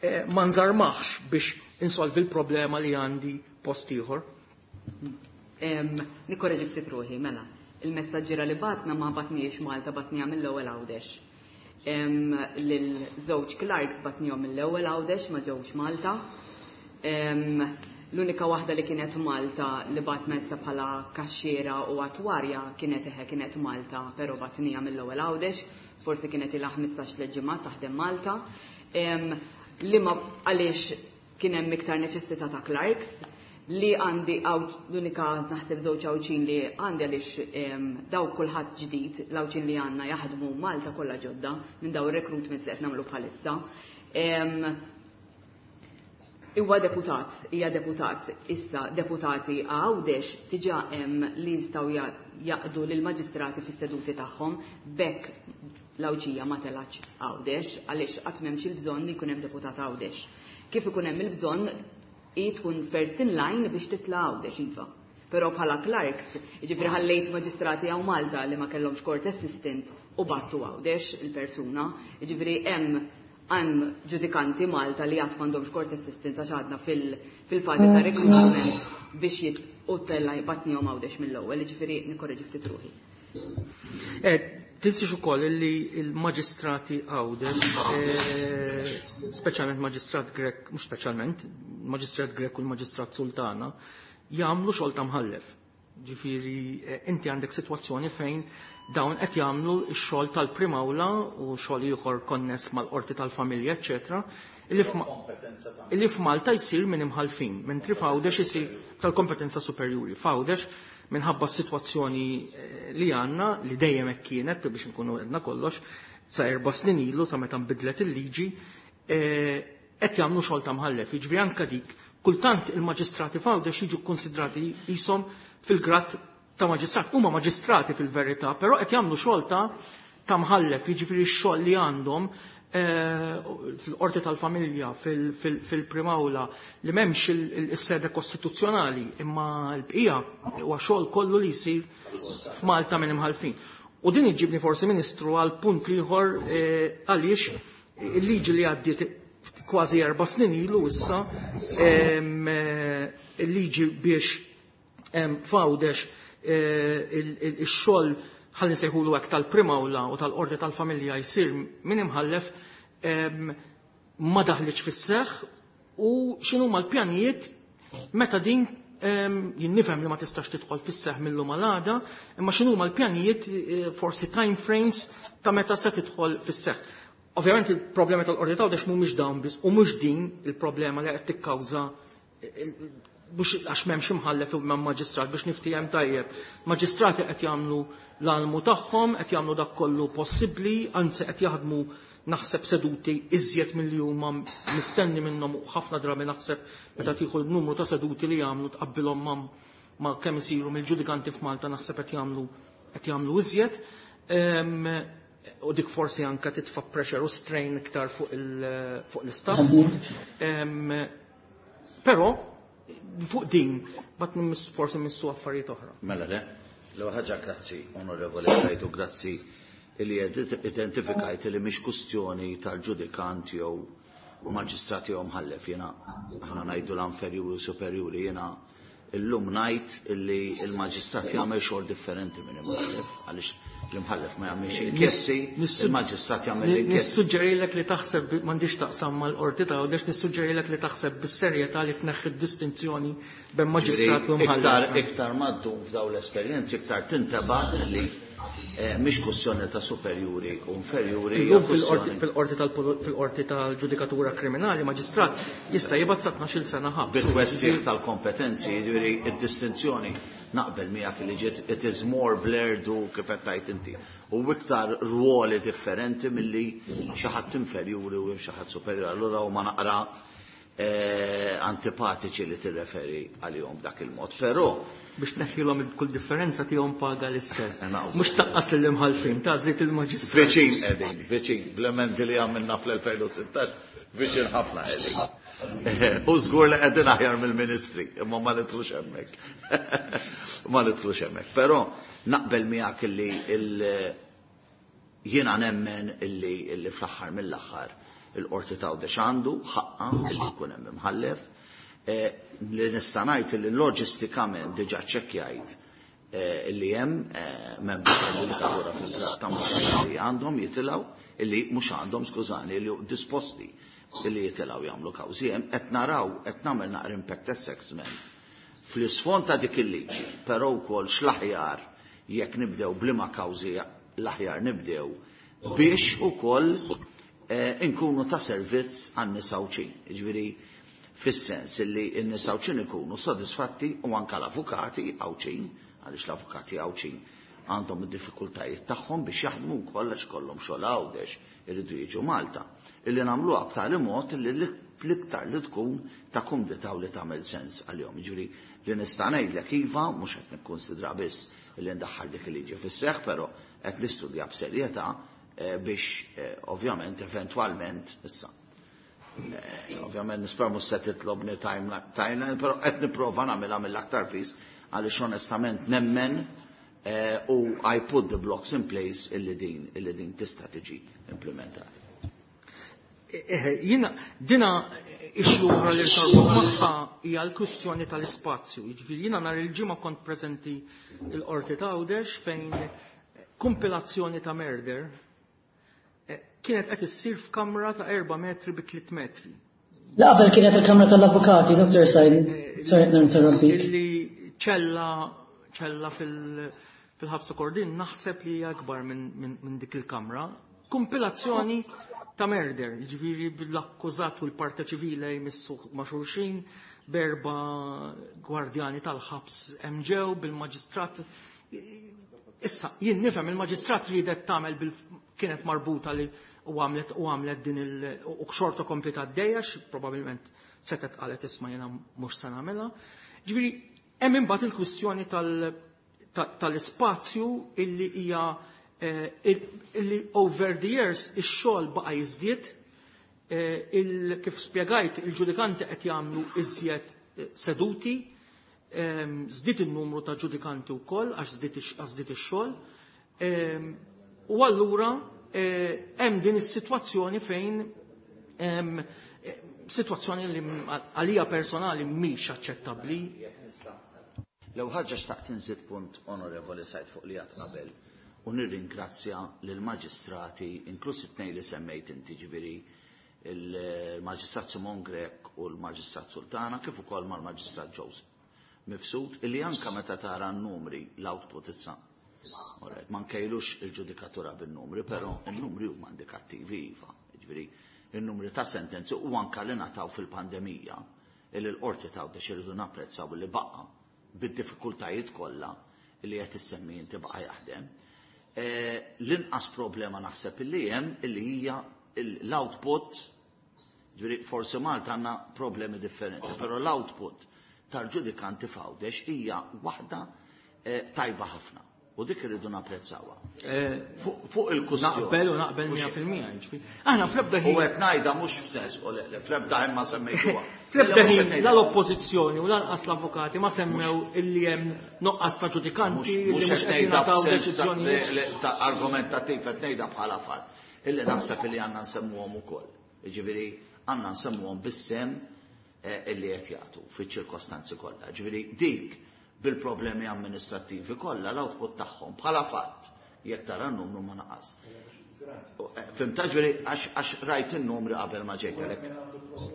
ma nżarmaħx biex insolvi l-problema li għandi post ieħor. Nikkorreġi ftit ruħi, mela. Il-messaġġiera li batna ma batniex Malta, batnija mill-ewwel Għawdex. Lil-żewġ Clarks batnihom mill-ewwel Għawdex ma ġewx Malta. L-unika waħda li kienet Malta li batna issa bħala kaxxiera u attwarja kienet eħe kienet Malta, però batnija mill-ewwel Għawdex, forsi kienet ilha ħmistax ġimgħat taħdem Malta. Li ma għaliex kien hemm iktar neċessità ta' Clarks li għandi l-unika naħseb żewġ awċin li għandi għaliex daw kulħadd ġdid l-awċin li għandna jaħdmu Malta kollha ġodda minn daw ir-recruitments li qed nagħmlu bħalissa. Huwa deputat, hija deputat issa deputati Għawdex diġà hemm li jistgħu jaqdu lil maġistrati fis-seduti tagħhom bekk l-awċija ma telax Għawdex għaliex qatt m'hemmx il-bżonn li jkun hemm deputat Għawdex. Kif ikun hemm il-bżonn i tkun first in line biex titla' Għawdex iva. Però bħala Clarks, jiġifieri ħallejt maġistrati hawn Malta li ma kellhomx court assistant u battu Għawdex il-persuna, jiġifieri hemm għan ġudikanti Malta li għat m'għandhomx court assistant għax għadna fil-fadi ta' recruitment biex jitqottella batnihom Għawdex mill-ewwel, jiġifieri nikkorreġi ftit ruħi. Tinsiex ukoll li l-maġistrati Għawdex, speċjalment maġistrat Grek, mhux speċjalment, maġistrat Grek u l-maġistrat Sultana, jagħmlu xogħol ta' mħallef. Ġifieri inti għandek sitwazzjoni fejn dawn qed jagħmlu x-xogħol tal-primawla u xogħol ieħor konness mal-qorti tal-familja, eċetera, illi f'Malta jsir minn imħalfin, mentri f'Għawdex isir tal-kompetenza superjuri. F'Għawdex minħabba s-sitwazzjoni li għandna li dejjem hekk kienet biex nkunu qedna kollox sa erba' snin ilu sa meta nbidlet il-liġi qed jagħmlu xogħol ta' mħallef. Jiġifieri anke dik kultant il-maġistrati f'Għawdex jiġu konsidrati qishom fil-gradd ta' maġistrat. Huma maġistrati fil-verità, però qed jagħmlu xogħol ta' ta' mħallef, jiġifieri x-xogħol li għandhom fil-qorti tal-familja, fil-primawla, li m'hemmx is-sede kostituzzjonali, imma l-bqija huwa xogħol kollu li jsir f'Malta minn imħalfin. U din iġibni forsi Ministru għal punt ieħor għaliex il-liġi li għaddiet kważi erba' snin ilu issa il-liġi biex f'Għawdex ix-xogħol ħalli nsejħulu hekk tal-primawla u tal-qorti tal-familja jsir min imħallef ma daħliċ fis-seħħ u x'inhu l-pjanijiet meta din jien nifhem li ma tistax tidħol fis-seħħ mill-lum għal-għada, imma x'inhu l-pjanijiet forsi time frames ta' meta se tidħol fis-seħħ. Ovvjament il-problema tal-qorti Għawdex mhumiex dawn biss u mhux din il-problema li qed tikkawża biex għax m'hemmx imħallef u m'hemm maġistrat biex niftihem tajjeb. Maġistrati qed jagħmlu l-almu tagħhom, qed jagħmlu dak kollu possibbli, anzi qed jaħdmu naħseb seduti iżjed milli huma mistenni minnhom u ħafna drabi naħseb meta tieħu n-numru ta' seduti li jagħmlu tqabbilhom ma' kemm isiru mill-ġudikanti f'Malta naħseb qed jagħmlu qed jagħmlu iżjed. U dik forsi anke titfa' pressure u strain iktar fuq l-istaff. Però fuq din, bat forsi missu affarijiet oħra. Mela le, l ħaġa grazzi, onorevoli Sajtu, grazzi li identifikajt li mhix kustjoni tal-ġudikanti jew maġistrati jew mħallef. Jiena aħna ngħidu l-inferjuri u superjuri, jiena illum ngħid li l-maġistrat jagħmel xogħol differenti minn imħallef għaliex l-imħallef ma jagħmilx il-kessi, il-maġistrat jagħmel il-kessi. Nissuġġerilek li taħseb m'għandix taqsam mal-qorti ta' għawdex, nissuġġerilek li taħseb bis-serjetà li tneħħi d-distinzjoni bejn maġistrat u mħallef. Iktar maddu f'daw l-esperjenzi, iktar tinteba' li mhix kwestjoni ta' superjuri u inferjuri. Fil-qorti tal-ġudikatura kriminali maġistrat jista' jibgħat sa tnax-il sena ħabs. Bit-twessih tal-kompetenzi, jiġifieri id-distinzjoni naqbel miegħek li ġiet it is more blurred u kif qed tgħid inti. U iktar ruoli differenti milli xi ħadd inferjuri u xi ħadd superjuri. Allura huma naqra antipatiċi li tirreferi għalihom dak il-mod. Però biex neħħilhom kull differenza tihom paga l-istess. Mhux taqqas lill-imħalfin, tażid il-maġistrat. Viċin qegħdin, viċin, bl-emendi li għamilna fl-elfejn u sittax, viċin ħafna qegħdin. U żgur li qegħdin aħjar mill-Ministri, imma ma nitlux hemmhekk. Ma nitlux hemmhekk. Però naqbel miegħek illi jiena nemmen illi fl-aħħar mill-aħħar il-qorti ta' Għawdex għandu ħaqqa li jkun hemm imħallef. Li nista' ngħid li loġistikament diġà ċekkjajt li hemm membri tal-ġudikatura fil-Grat ta' Malta li għandhom jitilgħu illi mhux għandhom skużani li disposti illi jitilgħu jagħmlu kawżi hemm qed naraw qed nagħmel naqra impact assessment fl-isfond ta' dik il-liġi, però wkoll x'l-aħjar jekk nibdew bliema kawżi l-aħjar nibdew biex ukoll inkunu ta' servizz għan-nisa wċin. Jiġifieri fis-sens illi n-nisa wċin ikunu sodisfatti u anke l-avukati għawċin għaliex l-avukati għawċin għandhom id-diffikultajiet tagħhom biex jaħdmu wkoll għax kollhom xogħol Għawdex iridu jiġu Malta. Illi nagħmluha b'tali mod li l-iktar li tkun ta' kumdita u li tagħmel sens għalihom. Jiġri li nista' ngħidlek iva mhux qed nikkunsidra biss li ndaħħal dik il-liġi fis-seħħ, però qed nistudja b'serjetà biex ovvjament eventwalment issa. Ovvjament nispera mhux se titlobni timeline, però qed nipprova nagħmilha mill-aktar fis għaliex onestament nemmen u I put the blocks in place illi din illi din tista' tiġi implementata. Jina, dina ix-xura li torbok magħha hija l-kwistjoni tal-ispazju. Jiġifieri jiena nhar il-ġimgħa kont preżenti l-Qorti ta' Għawdex fejn kompilazzjoni ta' murder kienet qed issir f'kamra ta' erba' metri bi tliet metri. La qabel kienet il-kamra tal-avukati, Doktor Said, sorry ninterrompi. Illi ċella ċella fil-ħabsa Kordin naħseb li hija akbar minn dik il-kamra. Kompilazzjoni ta' murder, ġifiri bil-akkużat u l-parta ċivile jmissu ma' xulxin, berba gwardjani tal-ħabs emġew bil-maġistrat. Issa, jien nifhem il-maġistrat ridet tagħmel kienet marbuta li u għamlet u għamlet din il- u xorta komplita d-dejjax, probabilment setet qalet isma' jiena mhux se nagħmilha. Ġifieri hemm imbagħad il-kwistjoni tal-ispazju illi hija illi over the years ix-xogħol baqa' jiżdied, kif spjegajt il-ġudikanti qed jagħmlu iżjed seduti, żdied in-numru ta' ġudikanti wkoll għax żdied ix-xogħol. U allura hemm din is-sitwazzjoni fejn sitwazzjoni li għalija personali mhix aċċettabbli. Lew ħaġa xtaqt inżid punt onorevoli Said fuq li għad qabel. U nirringrazzja lill-maġistrati, inkluż it-tnejn li semmejt inti ġifieri il-Maġistrat Simon Grek u l-Maġistrat Sultana kif ukoll mal-Maġistrat Joseph Mifsud illi anke meta tara n-numri l-output issa. Ma nkejlux il-ġudikatura bin-numri, però n-numri huma indikattivi iva. Ġifieri in-numri ta' sentenzi u anke li nataw fil-pandemija illi l-qorti ta' Għawdex iridu napprezzaw li baqa' bid-diffikultajiet kollha li qed issemmi inti baqa' jaħdem. L-inqas problema naħseb illi hemm illi hija l-output, ġifieri forsi Malta għandna problemi differenti, però l-output tal-ġudikanti f'Għawdex hija waħda tajba ħafna u dik irridu napprezzawha. Fuq il-kustjoni. Naqbel u naqbel mija fil-mija. Aħna fl-ebda ħin. U qed ngħidha mhux f'sens fl-ebda ħin ma semmejtuha. Fl-ebda ħin l-oppożizzjoni u lanqas l-avukati ma semmew illi hemm noqqas ta' ġudikanti li mhux qed jingħataw deċiżjonijiet ta' argumentattiv qed ngħidha bħala fatt illi naħseb illi għandna nsemmuhom ukoll. Jiġifieri għandna nsemmuhom bis-sem illi qed jagħtu fiċ-ċirkostanzi kollha. Ġifieri dik bil-problemi amministrattivi kollha l-output tagħhom bħala fatt jekk tara n-numru ma naqas. Fimta ġifieri għax rajt in-numri qabel ma ġejt hekk.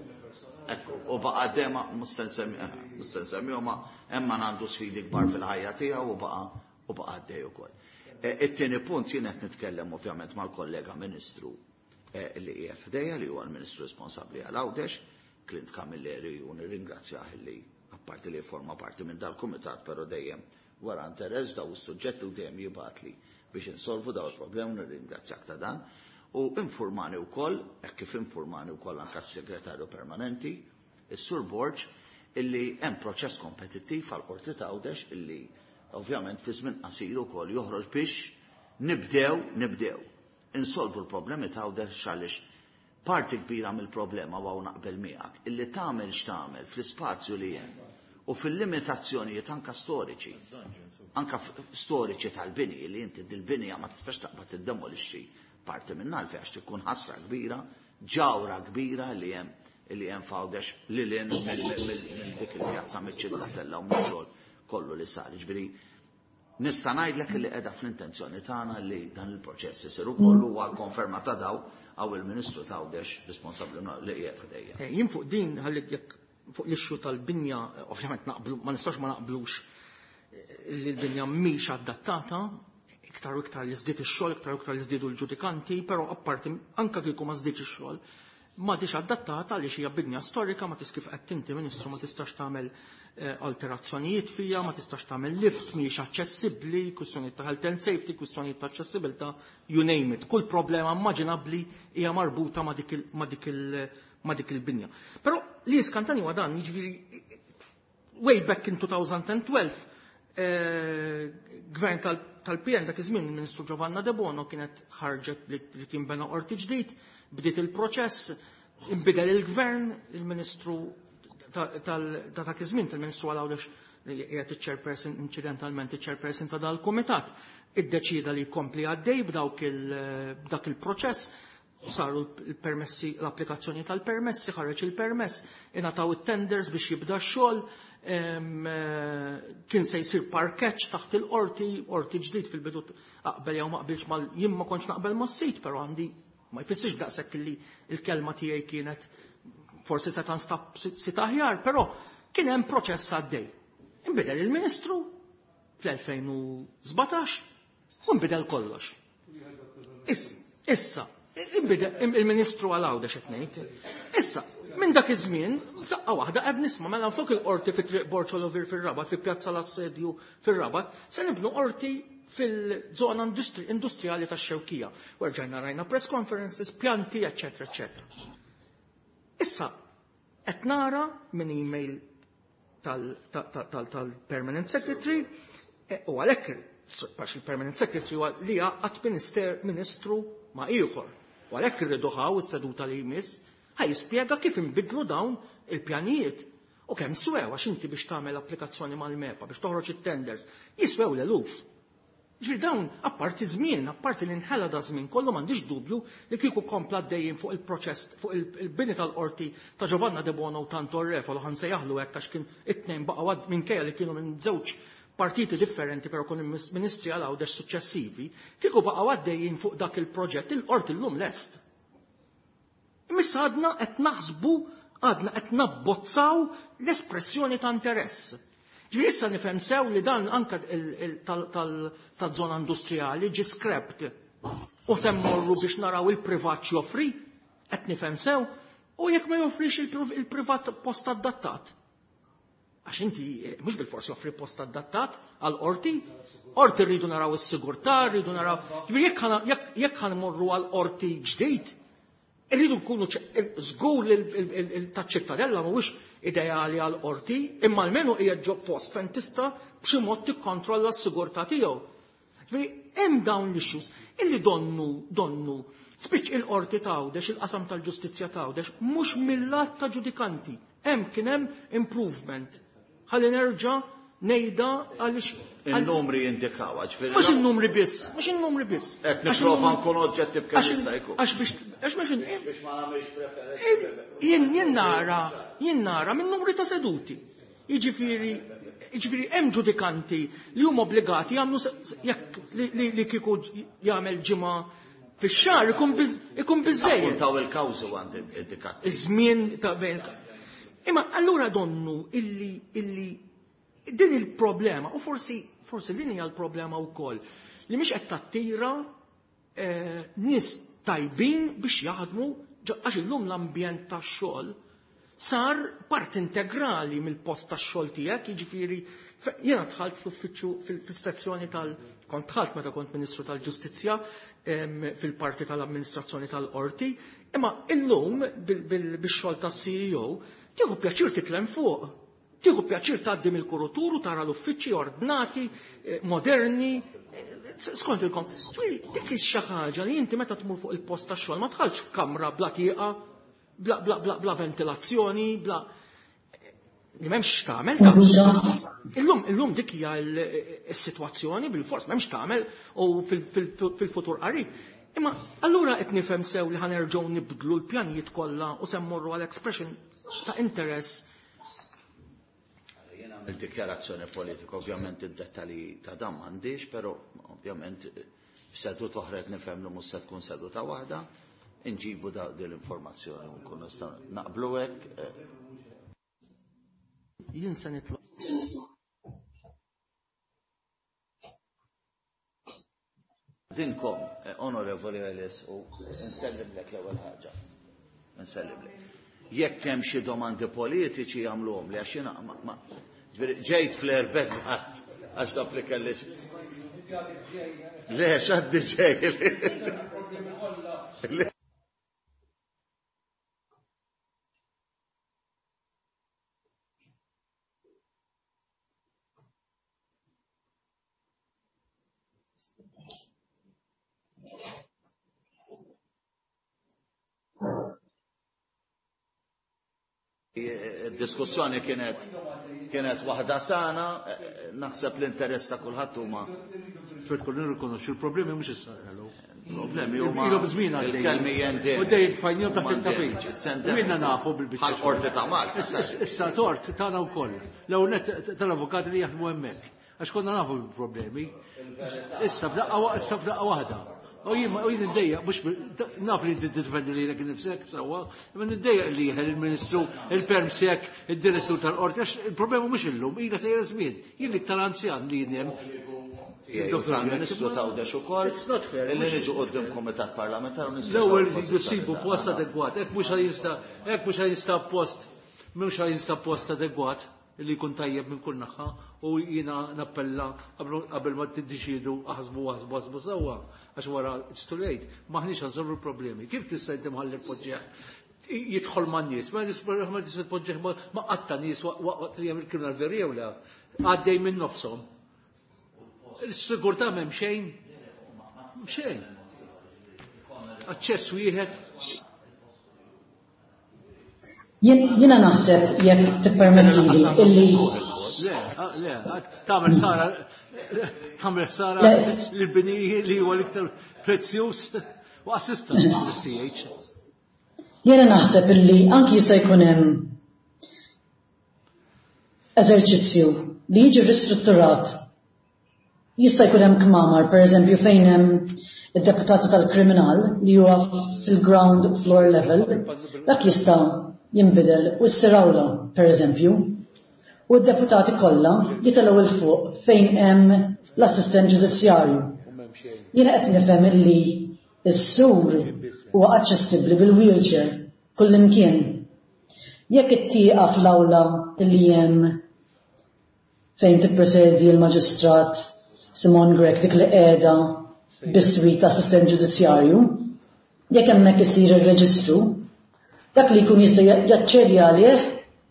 U baqa' dema mhux se nsemmihom ma hemm għandu sfidi kbar fil-ħajja tiegħu u baqa' u baqa' għaddej ukoll. It-tieni punt jien qed nitkellem ovvjament mal-kollega Ministru li qiegħed f'dejja li huwa l-Ministru responsabbli għal Għawdex, Clint Camilleri, u nirringrazzjah li apparti li forma parti minn dal-kumitat, però dejjem wara interess daw is-suġġetti u dejjem jibatli biex insolvu daw il-problemi, nirringrazzjak ta' dan. U informani wkoll, hekk kif informani wkoll anke s-Segretarju Permanenti, is-Sur Borġ, illi hemm proċess kompetittiv għal Qorti ta' Għawdex illi ovvjament fi żmien qasir ukoll joħroġ biex nibdew nibdew insolvu l-problemi ta' Għawdex għaliex parti kbira mill-problema waw naqbel miegħek illi tagħmel x'tagħmel fl-ispazju li hemm u fil-limitazzjonijiet anke storiċi, anke storiċi tal-bini li inti dil-binja ma tistax taqbad tiddemolixxi parti minn alfi għax tkun ħasra kbira ġawra kbira li hemm li hemm fawdex lil hinn minn dik il-pjazza miċ-Ċillatella u mill-xogħol kollu li sar. Ġifieri nista' ngħidlek li qiegħda fl-intenzjoni tagħna li dan il-proċess isir ukoll huwa konferma ta' daw għaw il-Ministru Tawdex responsabbli li qiegħed f'idejja. Jien fuq din ħalli fuq l-ixxu tal-binja, ovvjament naqblu, ma nistax ma naqblux li l-binja mhix adattata, iktar u iktar li żdied ix-xogħol, iktar u iktar li żdiedu l-ġudikanti, però apparti anke kieku ma żdiedx ix-xogħol, ma dix adattata għaliex hija binja storika, ma tis kif qed inti Ministru ma tistax tagħmel alterazzjonijiet fija, ma tistax tagħmel lift, mhijiex aċċessibbli, kwistjonijiet ta' health and safety, kwistjonijiet ta' aċċessibilità, you name it. Kull problema immaġinabbli hija marbuta ma' dik ma' dik ma' dik il-binja. Però li skantani huwa dan, jiġifieri way back in two thousand twelve gvern tal-P N dak iż-żmien il-Ministru Giovanna De Bono kienet ħarġet li tinbena qorti ġdid, bdiet il-proċess, inbidel il-gvern, il-Ministru ta' dak iż-żmien tal-Ministru Għawdex li qiegħed iċ-chairperson incidentalment iċ-chairperson ta' dal-kumitat, iddeċida li jkompli għaddej b'dak il-proċess, saru l-permessi, l-applikazzjoni tal-permessi, ħareġ il-permess, ingħataw it-tenders biex jibda x-xogħol, kien se jsir parkeċ taħt il-qorti, qorti ġdid fil-bidu aqbel jew ma qbilx mal jien ma kontx naqbel mas-sit, però għandi ma jfissirx daqshekk li l-kelma tiegħi kienet forsi se tanstab sit aħjar, però kien hemm proċess għaddej. Inbidel il-Ministru fl-elfejn u żbatax u nbidel kollox. Issa, il-Ministru Għawdex qed ngħid. Issa, minn dak iż-żmien, f'daqqa waħda qed nisma' mela fuq il-qorti fit-Triq Borċolovir fir-Rabat, fi Pjazza l-Assedju fir-Rabat, se nibnu qorti fil-żona industrijali tax-Xewkija. Werġajna rajna press conferences, pjanti, eċetera, eċetera. Issa, qed nara minn email tal-Permanent Secretary, u għalhekk għax il-Permanent Secretary huwa li għat Ministru ma' ieħor. U għalhekk irridu ħaw is-seduta li jmiss ħajjispjega kif inbidlu dawn il-pjanijiet. U kemm swew għax inti biex tagħmel applikazzjoni mal-mepa biex toħroġ it-tenders, jiswew l-eluf. Ġifieri dawn apparti żmien, apparti li nħella da żmien kollu m'għandix dubju li kieku kompla dejjem fuq il-proċess fuq il-bini tal-qorti ta' Giovanna De Bono u Tanto Refolo ħansejjaħlu hekk għax kien it-tnejn baqgħu minkejja li kienu minn żewġ partiti differenti, però kun il-Ministri Għawdex suċċessivi, kieku baqgħu għaddejjin fuq dak il-proġett il-qorti llum lest. Imissa għadna qed naħsbu, għadna qed nabbozzaw l-espressjoni ta' interess. Ġifieri issa nifhem sew li dan anke tal-żona industrijali ġi scrapped u se mmorru biex naraw il-privat joffri, qed nifhem sew, u jekk ma joffrix il-privat post adattat. Għax inti mhux bil-forsi joffri post adattat għal qorti, qorti rridu naraw is-sigurtà, rridu naraw. Ġifieri jekk ħanmorru għal qorti ġdid, irridu nkunu żgur taċ-ċittadella mhuwiex ideali għal qorti, imma almenu qiegħed ġob post fejn tista' b'xi mod tikkontrolla s-sigurtà tiegħu. Ġifieri hemm dawn l-issues illi donnu donnu spiċċ il-qorti ta' Għawdex, il-qasam tal-ġustizzja ta' Għawdex mhux mill-lat ta' ġudikanti. Hemm kien hemm improvement. Ħalli nerġa' ngħidha għaliex in-numri jindikaw ġifieri. Mhux in-numri biss, mhux in-numri biss. Qed nipprova nkun oġġettiv kemm jista' jkun. Għax biex għax biex biex ma nagħmilx preferenza. Jien jien nara, jien nara minn numri ta' seduti. Jiġifieri jiġifieri hemm ġudikanti li huma obbligati jagħmlu jekk li kieku jagħmel ġimgħa fix-xahar ikun biżżejjed. Taw il-kawżu għand id-dikat. Iż-żmien ta' imma allura donnu illi illi din il-problema, u forsi forsi din hija l-problema wkoll, li mhix qed tattira nies tajbin biex jaħdmu għax illum l-ambjent tax-xogħol sar part integrali mill-post tax-xogħol tiegħek, jiġifieri jiena dħalt fl-uffiċċju fis-sezzjoni tal kont dħalt meta kont Ministru tal-Ġustizzja fil-parti tal-amministrazzjoni tal-qorti, imma illum bix-xogħol tas-C E O tieħu pjaċir titlem fuq. Tieħu pjaċir tgħaddim il-kurutur u tara l-uffiċċji ordnati, moderni, skont il-kont. Dik xi ħaġa li inti meta tmur fuq il-post tax-xogħol ma tħallx f'kamra bla tieqa, bla ventilazzjoni, bla li m'hemmx tagħmel. Illum illum dik hija s-sitwazzjoni bil-fors m'hemmx tagħmel u fil-futur qarib. Imma allura qed nifhem sew li ħanerġgħu nibdlu l-pjanijiet kollha u se mmorru għal expression ta' interess. Jien għamil dikjarazzjoni politika, ovvjament id-dettalji ta' dan m'għandix, però ovvjament f'sedu toħret nifhem li mhux se tkun seduta waħda, inġibu da din l-informazzjoni u nkunu naqblu hekk. Jien se nitloq. Dinkom, onorevoli Elis, u nsellimlek l-ewwel ħaġa. Nsellimlek. Jekk hemm xi domandi politiċi jagħmluhom li għax jiena ma ġejt fl-erbet għax taf li kellix. Le, x'għaddi ġej. Diskussjoni kienet kienet waħda sana, naħseb l-interess ta' kulħadd huma. Trid kollu nirrikonoxxu l-problemi mhux issa. Problemi huma il-kelmi jendi. U dejjem tfajnihom taħt il-tapit. Jiena nafu bil-biċċa. Ħall-qorti ta' Malta. Issa tort tagħna wkoll. L-ewwel net tal-avukati li jaħdmu hemmhekk. Għax konna nafu bil-problemi. Issa f'daqqa waħda. U jien niddejjaq mhux naf li tiddefendi lilek innifsek sewwa, imma niddejjaq li jieħel il-Ministru il-Permsek, id-Direttur tal-Qorti għax il-problema mhux illum, ilha sejra żmien. Jien iktar anzjan li jien hemm. Il-Ministru tawdex ukoll illi niġu qudiem Kumitat Parlamentarju nisbu. L-ewwel jsibu post adegwat, hekk mhux ħajinsta hekk mhux ħajinsta post mhux ħajinsta post adegwat li jkun tajjeb minn kull naħa u jiena nappella qabel ma tiddeċiedu aħsbu aħsbu aħsbu sewwa għax wara it's too late maħniex ħansolvu l-problemi. Kif tista' inti mħalli poġġeħ jidħol ma' nies, ma nisma' tista' tpoġġeħ ma' qatta nies waqt li jagħmel kriminal veri jew le għaddej minn nofshom. Is-sigurtà m'hemm xejn. Xejn. Aċċess wieħed. Jiena naħseb jekk tippermettili illi. Le, le, tagħmel sara tagħmel sara l-bini li huwa l-iktar prezzjuż u assistant fis-C H. Jiena naħseb illi anki jista' jkun hemm eżerċizzju li jiġi ristrutturat. Jista' jkun hemm kmamar, pereżempju fejn hemm id-deputati tal-kriminal li huwa fil-ground floor level, dak jista' jinbidel u s-sirawla, per eżempju, u d-deputati kollha jitilgħu il fuq fejn hemm l-assistent ġudizzjarju. Jiena qed nifhem illi s-sur huwa aċċessibbli bil-wheelchair kullimkien. Jekk ittieqa fl-awla illi hemm fejn tippresedi l-maġistrat Simon Grek dik li qiegħda bis-swit assistent ġudizzjarju, jekk hemmhekk isir ir-reġistru, dak li jkun jista' jaċċedi għalih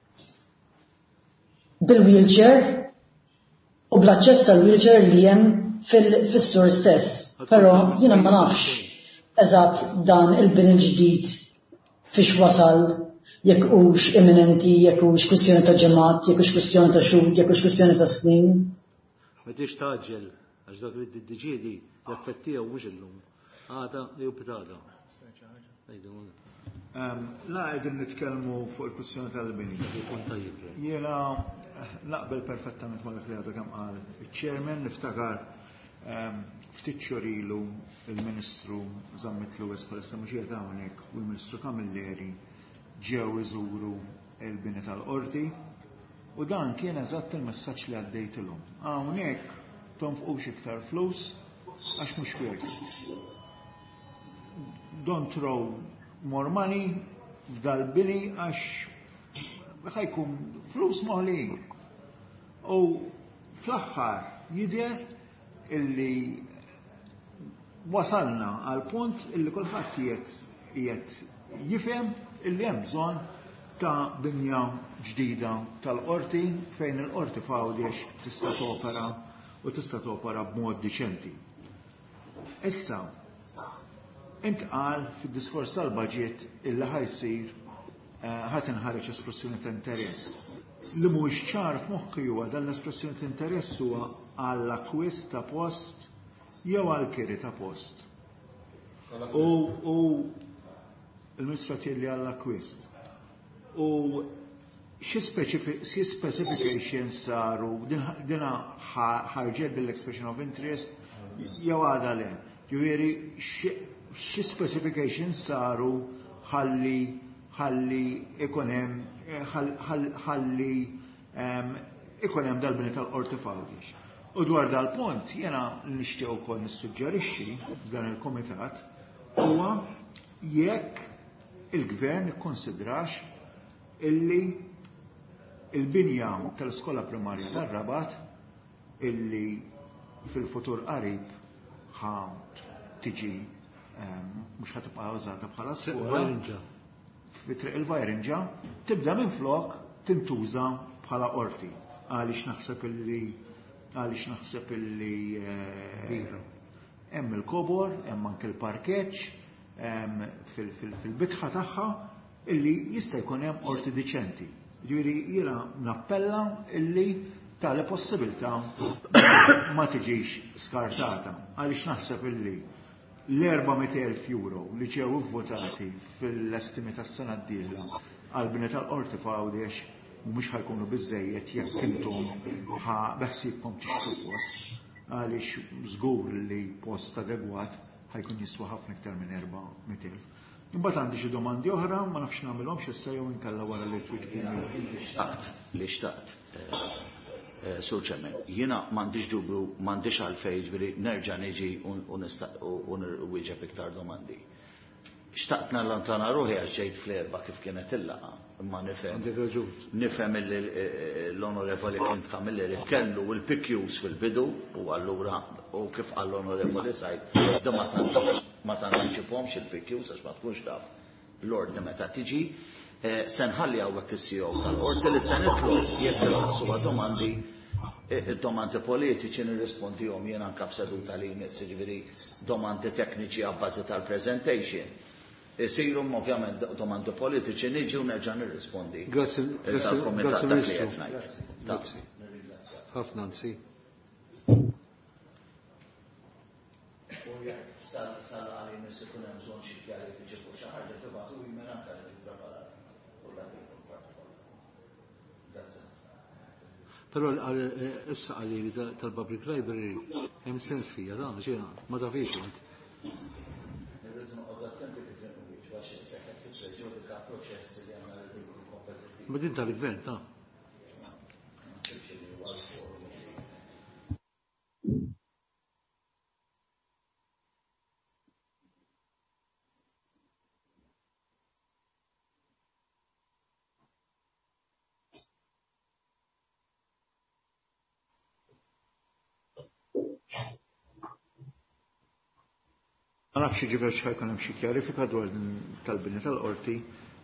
bil-wheelchair u bl-aċċess tal-wheelchair li hemm fis-sur stess. Però jiena ma nafx eżatt dan il-bin il-ġdid fiex wasal jekk hux imminenti, jekk hux kwistjoni ta' ġimgħat, jekk hux kwistjoni ta' xhur, jekk hux kwistjoni ta' snin. Ma tix taġġel għax dak li d-diġiedi jaffettija mhux illum. Għada jew btada. La għedin nitkellmu fuq il-kwistjoni tal-bini. Jiena naqbel perfettament ma dak li għadu kemm qal iċ-chairman niftakar ftit xhur ilu il-Ministru Zammitlu Espressa mhux qiegħed hawnhekk u l-Ministru Kamilleri ġew iżuru l-bini tal-qorti u dan kien eżatt il-messaġġ li għaddejtilhom. Hawnhekk tonfqux iktar flus għax mhux kwiet. Don't throw more money f'dal-bini għax ħajkun flus moħlin. U fl-aħħar jidher illi wasalna għal punt illi kulħadd qiegħed jifhem illi hemm bżonn ta' binja ġdida tal-qorti fejn il-qorti fawdiex tista' topera u tista' topera b'mod diċenti. Issa, intqal fid-diskors tal-budget illi ħajsir ħadd inħareġ espressjoni ta' interess. Li mhuwiex ċar f'moħħi huwa dan l-espressjoni ta' interess huwa għall-akkwist ta' post jew għall-kiri ta' post. U il-Ministru li għall-akwist. U xi specifications saru dina ħarġet bil-expression of interest jew għadha le. Ġifieri xi specifications saru ħalli ħalli ikun hemm ħalli ikun hemm dal-bini tal-qorti fawdix. U dwar dal-punt jiena nixtieq ukoll nissuġġerixxi f'dan il-kumitat huwa jekk il-gvern ikkonsidrax illi il-binja tal-iskola primarja tar-Rabat illi fil-futur qarib ħa tiġi mhux ħa tibqa' użata bħala skola fi-triq il-Vajrinġa tibda minflok tintuża bħala qorti għaliex naħseb illi għaliex naħseb illi hemm il-kobor, hemm anke l-parkeġġ fil-bitħa tagħha illi jista' jkun hemm qorti diċenti. Ġifieri jiena nappella illi tale possibilità ma tiġix skartata għaliex naħseb illi l-erba' elf euro li ġew vvotati fil-estimi tas-sena d-dieħla għal bini tal-qorti f'Għawdex mhux ħajkunu biżejjed jekk intom beħsiebkom tixtru post għaliex żgur li post adegwat ħajkun jiswa ħafna iktar minn erba' elf. Imbagħad għandi xi domandi oħra ma nafx nagħmilhomx issa jew inkella wara li twiġbuni. Xtaqt li xtaqt. Sur Ċemmen, jiena m'għandix dubju m'għandix għalfejn ġifieri nerġa' niġi u nwieġeb iktar domandi. Xtaqt nallantana ruħi għax ġejt fl-erba' kif kienet il-laqa, imma nifhem. Nifhem l-Onorevoli Clint Camilleri kellu l-pikjus fil-bidu u allura u kif qal l-Onorevoli Sajd da ma tanċipomx il-pikjus għax ma tkunx taf l-ordni meta tiġi. Se nħalli hawnhekk is-C E O tal-qorti li se nitlu jekk se saqsuha domandi domandi politiċi nirrispondihom jien anke f'seduta li jmiss, jiġifieri domandi tekniċi għabbażi tal-presentation. Isiru ovvjament domandi politiċi niġi u nerġa' nirrispondi. Grazzi. Tal-Kumitat dak li qed ngħid. Grazzi. Ħafna nsi. Sal-għali nissi kun hemm bżonn xi kjarifiki fuq xi ħaġa tibgħatu jmien anke preparat. Però issa għalli tal-Public Library hemm sens fija dan ġiena ma tafix int. Ma din tal-gvern ta' Ma nafx ġifier x'ħajkun hemm xi kjarifika dwar tal-bini tal-qorti.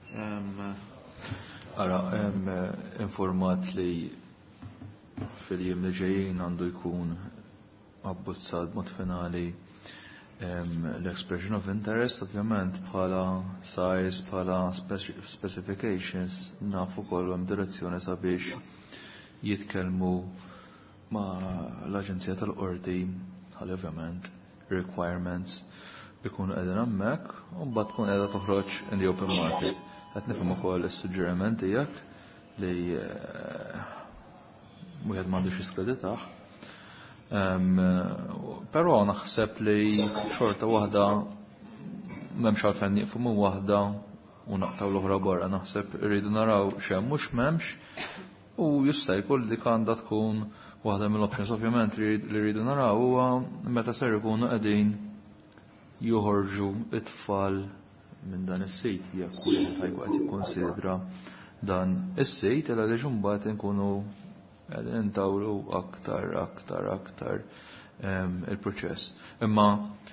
Ara, hemm informat li fil-jiem li ġejjin għandu jkun abbozzat mod finali l-expression of interest, ovvjament bħala size, bħala specifications nafu kollu hemm direzzjoni sabiex jitkellmu ma' l-Aġenzija tal-Qorti għal ovvjament requirements ikun qegħdin hemmhekk u mbagħad tkun qiegħda toħroġ in the open market. Qed nifhem ukoll is-suġġeriment tiegħek li wieħed m'għandux jiskreditah. Però naħseb li xorta waħda m'hemmx għalfejn nieqfu minn waħda u naqtaw l-oħra barra. Naħseb irridu naraw x'hemm mhux m'hemmx u jista' jkun dik għandha tkun waħda mill-options ovvjament li rridu naraw huwa meta ser ikunu qegħdin joħorġu it-tfal minn dan is-sejt jekk wieħed ħajkun qed jikkonsidra dan is-sejt illa li mbagħad inkunu qegħdin intawlu aktar aktar aktar il-proċess. Imma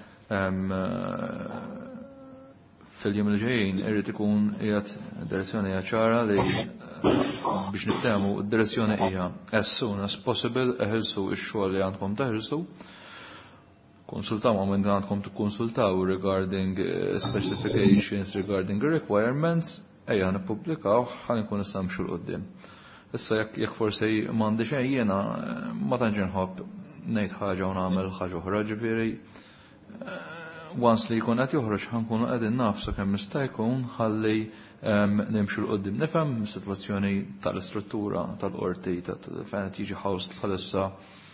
fil-jiem li ġejjin irid ikun qiegħed direzzjoni hija ċara li biex niftehmu d-direzzjoni hija as soon as possible eħilsu x-xogħol li għandkom teħilsu. Konsultaw ma' minn għandkom tikkonsultaw regarding specifications, regarding requirements, ejja nippubblikaw ħan ikun istamxu l-qoddim. Issa jekk forsi m'għandi xejn jiena ma tantx inħobb ngħid ħaġa u nagħmel ħaġa oħra ġifieri once li jkun qed joħroġ ħankunu qegħdin nafsu kemm jista' jkun ħalli nimxu l-qoddim. Nifhem is-sitwazzjoni tal-istruttura tal-qorti fejn qed jiġi ħawst bħalissa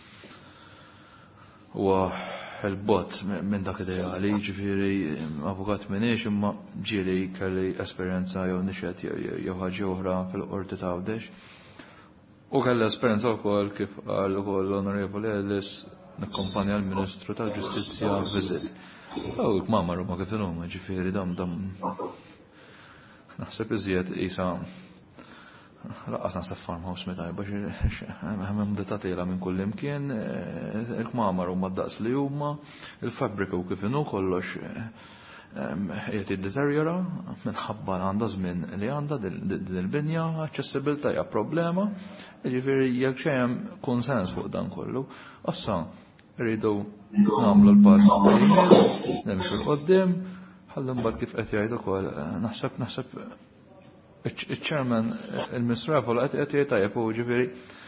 huwa il-bot minn dak ideali, ġifieri avukat minix imma ġieli kelli esperjenza jew nixed jew ħaġa oħra fil-qorti ta' Għawdex. U kelli esperjenza wkoll kif qal ukoll l-Onorevoli Ellis nikkompanja l-Ministru tal-Ġustizzja viżit. Aw mamma ruma kif huma ġifieri dam dam naħseb iżjed isa Laqqas naħseb farmhouse meta biex hemm detatela minn kull imkien, il-kmamar huma d-daqs li huma, il-fabrika u kif inhu kollox qed jiddeterjora minħabba għandha żmien li għandha din il-binja, aċċessibilità hija problema, jiġifieri jekk xejn konsens fuq dan kollu. Issa rridu nagħmlu l-pass nimxu l-qoddim, ħalli mbagħad kif qed jgħid ukoll naħseb naħseb il-chairman, il-misrafol, għet jgħet tajab u ġifiri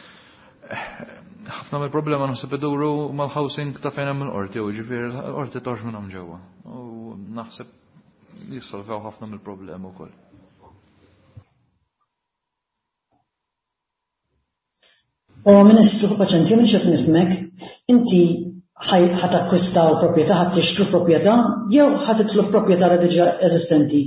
ħafna mill problema naħseb iduru mal-housing ta' fejn hemm l-qorti u ġifiri l-qorti torx minn hemm ġewwa. U naħseb jissolvew ħafna mill problema wkoll. U Ministru paċenti minn xed nifmek, inti ħatakkwistaw proprjetà, ħadd tixtru proprjetà jew ħatitlu f'proprjetà diġà eżistenti?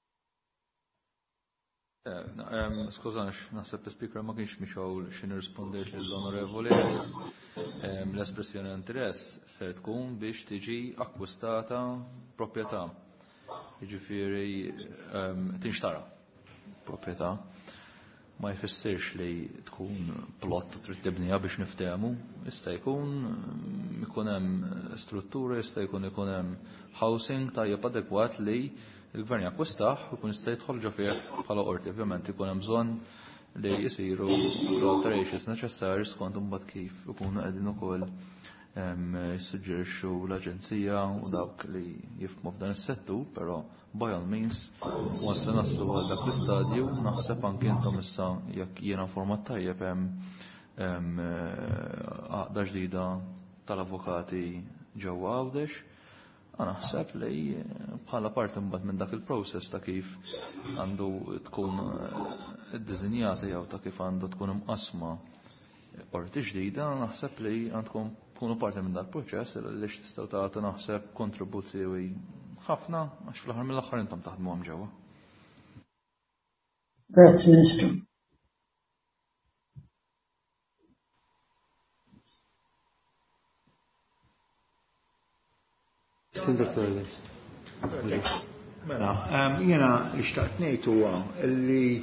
Skużax, naħseb il-speaker ma kienx mixaw xin irrispondejt l-onorevoli. L-espressjoni interess ser tkun biex tiġi akkwistata proprjetà. Jiġifieri tinxtara proprjetà. Ma jfissirx li tkun plot trid tibnija biex niftehmu, jista' jkun ikun hemm struttura, jista' jkun ikun hemm housing tajjeb adekwat li il-gvern jakkwistaħ u kun jista' jidħol ġo fih bħala qorti. Ovvjament ikun hemm bżonn li jsiru l-alterations neċessarji skont imbagħad kif ikunu qegħdin ukoll jissuġġerixxu l-aġenzija u dawk li jifhmu f'dan is-settur, però by all means once li naslu għal dak l-istadju naħseb anke intom issa jekk jiena informat tajjeb hemm għaqda ġdida tal-avukati ġewwa Għawdex. Naħseb li bħala parti mbagħad minn dak il-process ta' kif għandu tkun iddiżinjata jew ta' kif għandu tkun imqasma qorti ġdida, naħseb li għandkom tkunu parti minn dak il-proċess li tistgħu tagħtu naħseb kontribuzzjoni ħafna għax fl-aħħar mill-aħħar intom taħdmuhom ġewwa. Grazzi, Ministru. Mela, jena ixtaqt ngħid huwa li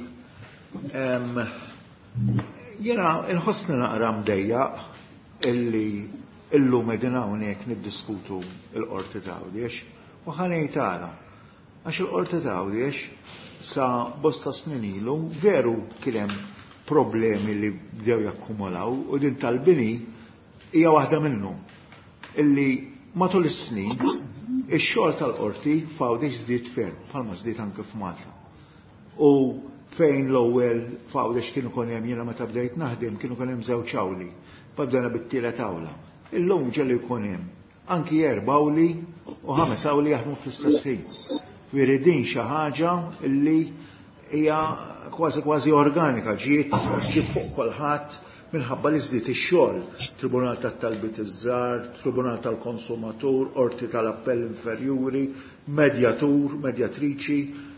jena inħossni naqra mdejjaq illi illum qegħdin hawnhekk niddiskutu l-qorti ta' Għawdex u ħanejt ara għax il-qorti ta' Għawdex sa bosta snin ilu veru kien hemm problemi li bdew jakkumulaw u din tal-bini hija waħda minnhom illi matul is-snin ix-xogħol tal-qorti f'Għawdex żdied ferm, bħalma żdied anke f'Malta. U fejn l-ewwel f'Għawdex kienu kun hemm jiena meta bdejt naħdem kienu kun hemm żewġ awli, bdejna bit-tielet awla. Illum ġelli jkun hemm anki erba' awli u ħames awli jaħdmu fl-istess ħin. Wieri din xi ħaġa li hija kważi kważi organika ġiet ġiet fuq kulħadd minħabba li żdiet ix-xogħol, Tribunal tat-Talbiet iż-Żgħar, Tribunal tal-Konsumatur, Qorti tal-Appell Inferjuri, Medjatur, Medjatriċi,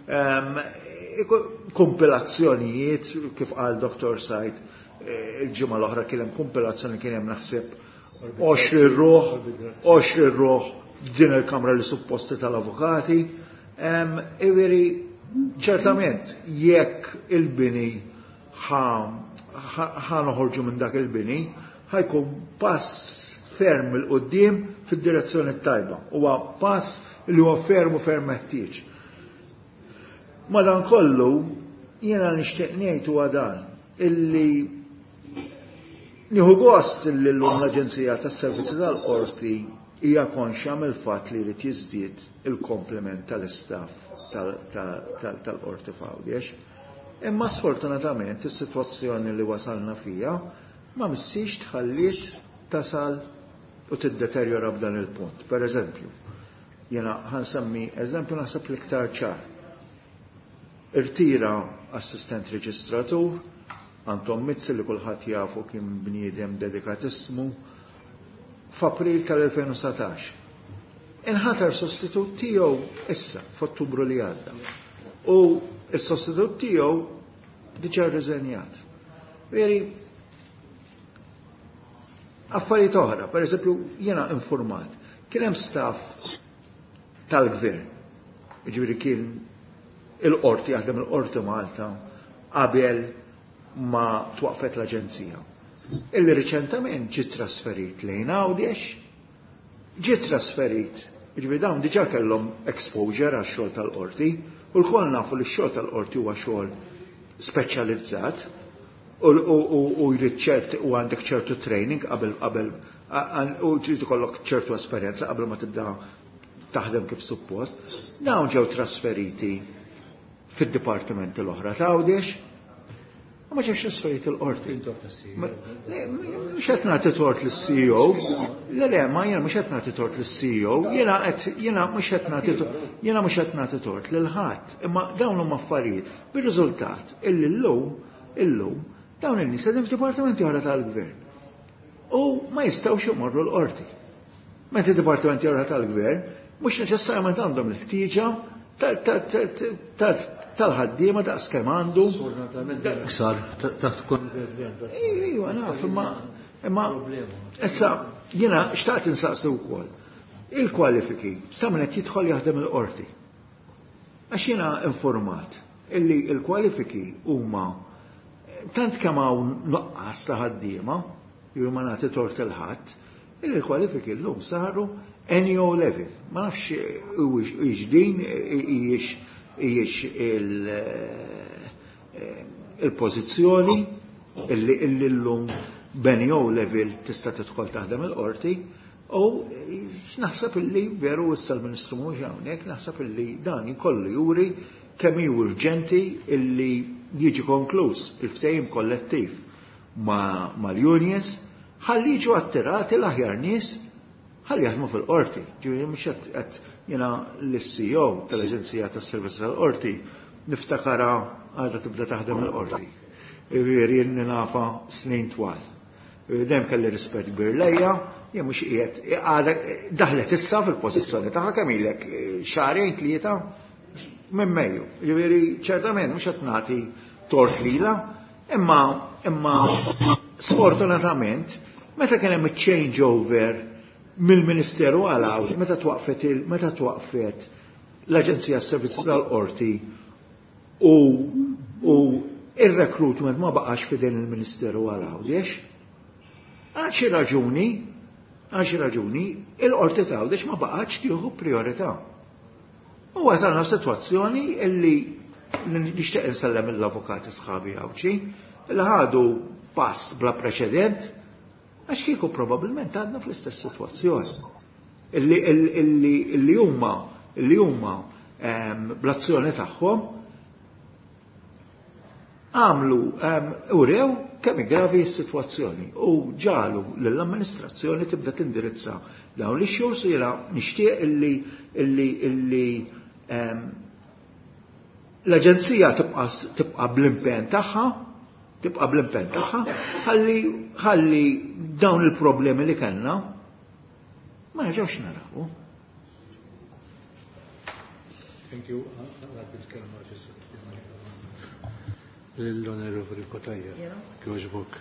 kompilazzjonijiet kif qal Doktor Sajt il-ġimgħa l-oħra kien hemm kompilazzjoni kien hemm naħseb għoxrin ruħ, għoxrin ruħ f'din il-Kamra li supposti tal-Avukati. Iveri ċertament jekk il-bini ħa noħorġu minn dak il-bini, ħajkun pass ferm il-qoddim fid-direzzjoni tajba. Huwa pass li huwa ferm u ferm meħtieġ. Madankollu jiena nixtieq ngħid huwa dan illi nieħu gost illi llum l-Aġenzija tas-Servizzi tal-Qorti hija konxja mill-fatt li jrid jiżdied il-komplement tal-istaff tal-Qorti f'Għawdex. Imma sfortunatament is-sitwazzjoni li wasalna fija ma missiex tħallix tasal u tiddeterjora b'dan il-punt. Per eżempju, jena ħansemmi eżempju naħseb l-iktar ċar. Irtira assistent reġistratur, Anton Mitzi li kulħadd jafu kien bniedem dedikatissmu, f'April tal-elfejn u satax. Inħatar sostitut tiegħu issa f'Ottubru li għadda. U s-sostitut tiegħu diġà rriżenjat. Veri affarijiet oħra, pereżempju jiena informat, kien hemm staff tal-gvern. Jiġifieri kien il-qorti jaħdem il-qorti Malta qabel ma twaqfet l-aġenzija. Illi riċentament ġiet trasferit lejn Għawdex, ġiet trasferit. Jiġifieri dawn diġà kellhom exposure għax-xogħol tal-qorti, u l-kol nafu li x-xogħol tal-qorti huwa xogħol speċjalizzat u jrid ċert u għandek ċertu training qabel qabel u trid ikollok ċertu esperjenza qabel ma tibda taħdem kif suppost. Dawn ġew trasferiti fid-dipartimenti l-oħra ta' Għawdex, ma ġewx trasferiti l-qorti. Mhux qed nagħti tort lis-C E O, le le ma jiena mhux qed nagħti tort lis-C E O, jiena qed jiena mhux qed nagħti jiena mhux qed nagħti tort lil ħadd, imma dawn huma affarijiet bir-riżultat illi llum illum dawn in-nies qegħdin f'dipartimenti oħra tal-gvern. U ma jistgħux imorru l-qorti. Meta dipartimenti oħra tal-gvern mhux neċessarjament għandhom l-ħtieġa tal-ħaddiema daqs kemm għandu. Sar taħt tkun. Ejwa naf, imma imma issa jiena xtaqt insaqsi wkoll. Il-kwalifiki sta min qed jidħol jaħdem il-qorti. Għax jiena informat illi il-kwalifiki huma tant kemm hawn nuqqas ta' ħaddiema, jew ma nagħti tort il-ħadd, illi l-kwalifiki llum saru N E O level. Ma nafx ix din ix il-pożizzjoni illi llum b'N E O level tista' tidħol taħdem il-qorti, u naħseb illi veru issa l-Ministru mhux hawnhekk, naħseb illi dan jkollu juri kemm hu urġenti illi jiġi konkluż il-ftehim kollettiv mal-unions ħalli jiġu attirati l-aħjar nies ħalli jaħdmu fil-qorti. Ġifieri mhux qed jiena l-C E O tal-Aġenzija tas-Servizzi tal-Qorti niftakara għadha tibda taħdem il-qorti. Ġifieri nafa snin twal. Dejjem kelli rispett kbir lejja, jien mhux qiegħed daħlet issa fil-pożizzjoni tagħha kemm ilek xahrejn tlieta minn Mejju. Ġifieri ċertament mhux qed nagħti tort lilha, imma imma sfortunatament meta kien hemm iċ-changeover mill-Ministeru għal meta twaqfet meta twaqfet l-Aġenzija tas-Servizzi tal-Qorti u u ir-recruitment ma baqax f'idejn il-Ministeru għal Għawdex. Għal xi raġuni, għal xi raġuni, il-Qorti ta' Għawdex ma baqax tieħu priorità. U wasalna f'sitwazzjoni illi nixtieq insellem l-avukati sħabi Għawċi li ħadu pass bla preċedent. Għax kieku probabbilment għadna fl-istess situazzjoni. Illi huma illi huma bl-azzjoni tagħhom għamlu urew kemm gravi s-sitwazzjoni u ġalu lill-amministrazzjoni tibda tindirizza dawn l-issues u jiena nixtieq illi illi illi l-Aġenzija tibqa' bl-impenn tagħha tibqa' bl-impenn tagħha ħalli ħalli dawn il-problemi li kellna ma nerġgħux naraw. Thank you. L-Onorevoli Kotajja. Kjoġbok.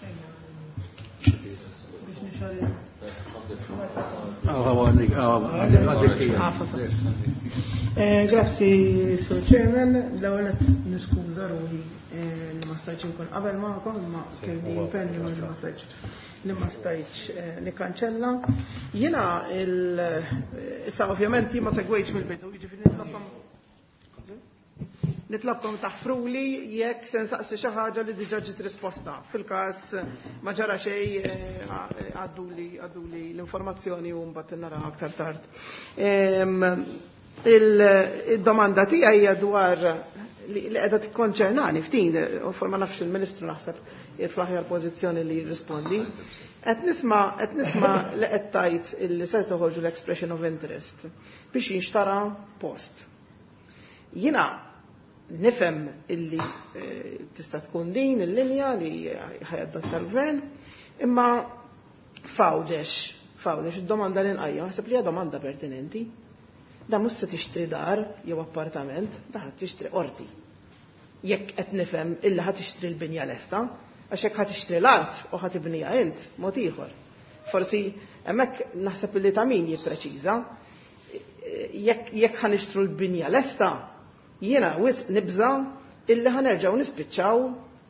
Grazzi, Sir Chairman. L-ewwel niskuża ruħi li ma stajtx inkun qabel magħkom imma kelli impenni li ma stajtx li ma stajtx nikkanċella. Jiena issa ovvjament jien ma segwejtx mill-bidu, jiġifieri nitlobkom nitlobkom taħfruli jekk se nsaqsi xi ħaġa li diġà ġiet risposta. Fil-każ ma ġara xejn għadduli għadduli l-informazzjoni u mbagħad nara aktar tard. Il-domanda tiegħi hija dwar li qiegħda tikkonċernani ftin, u forma nafx il-Ministru naħseb jgħid fl-aħjar pożizzjoni li jirrispondi. Qed nisma' qed nisma' li qed tajt illi se toħorġu l-expression of interest biex jinxtara post. Jiena nifhem illi tista' tkun din il-linja li ħajadotta l-Gvern, imma fawdex, fawdex id-domanda li nqajja, ħseb li hija domanda pertinenti. Da mhux se tixtri dar jew appartament, da ħadd tixtri qorti. Jekk qed nifhem illi ħadd tixtri l-binja lesta, għax hekk ħadd tixtri l-art u ħadd tibniha int mod ieħor. Forsi hemmhekk naħseb illi ta' min jippreċiża. Jekk jekk ħanixtru l-binja lesta, jiena wisq nibża illi ħanerġgħu nispiċċaw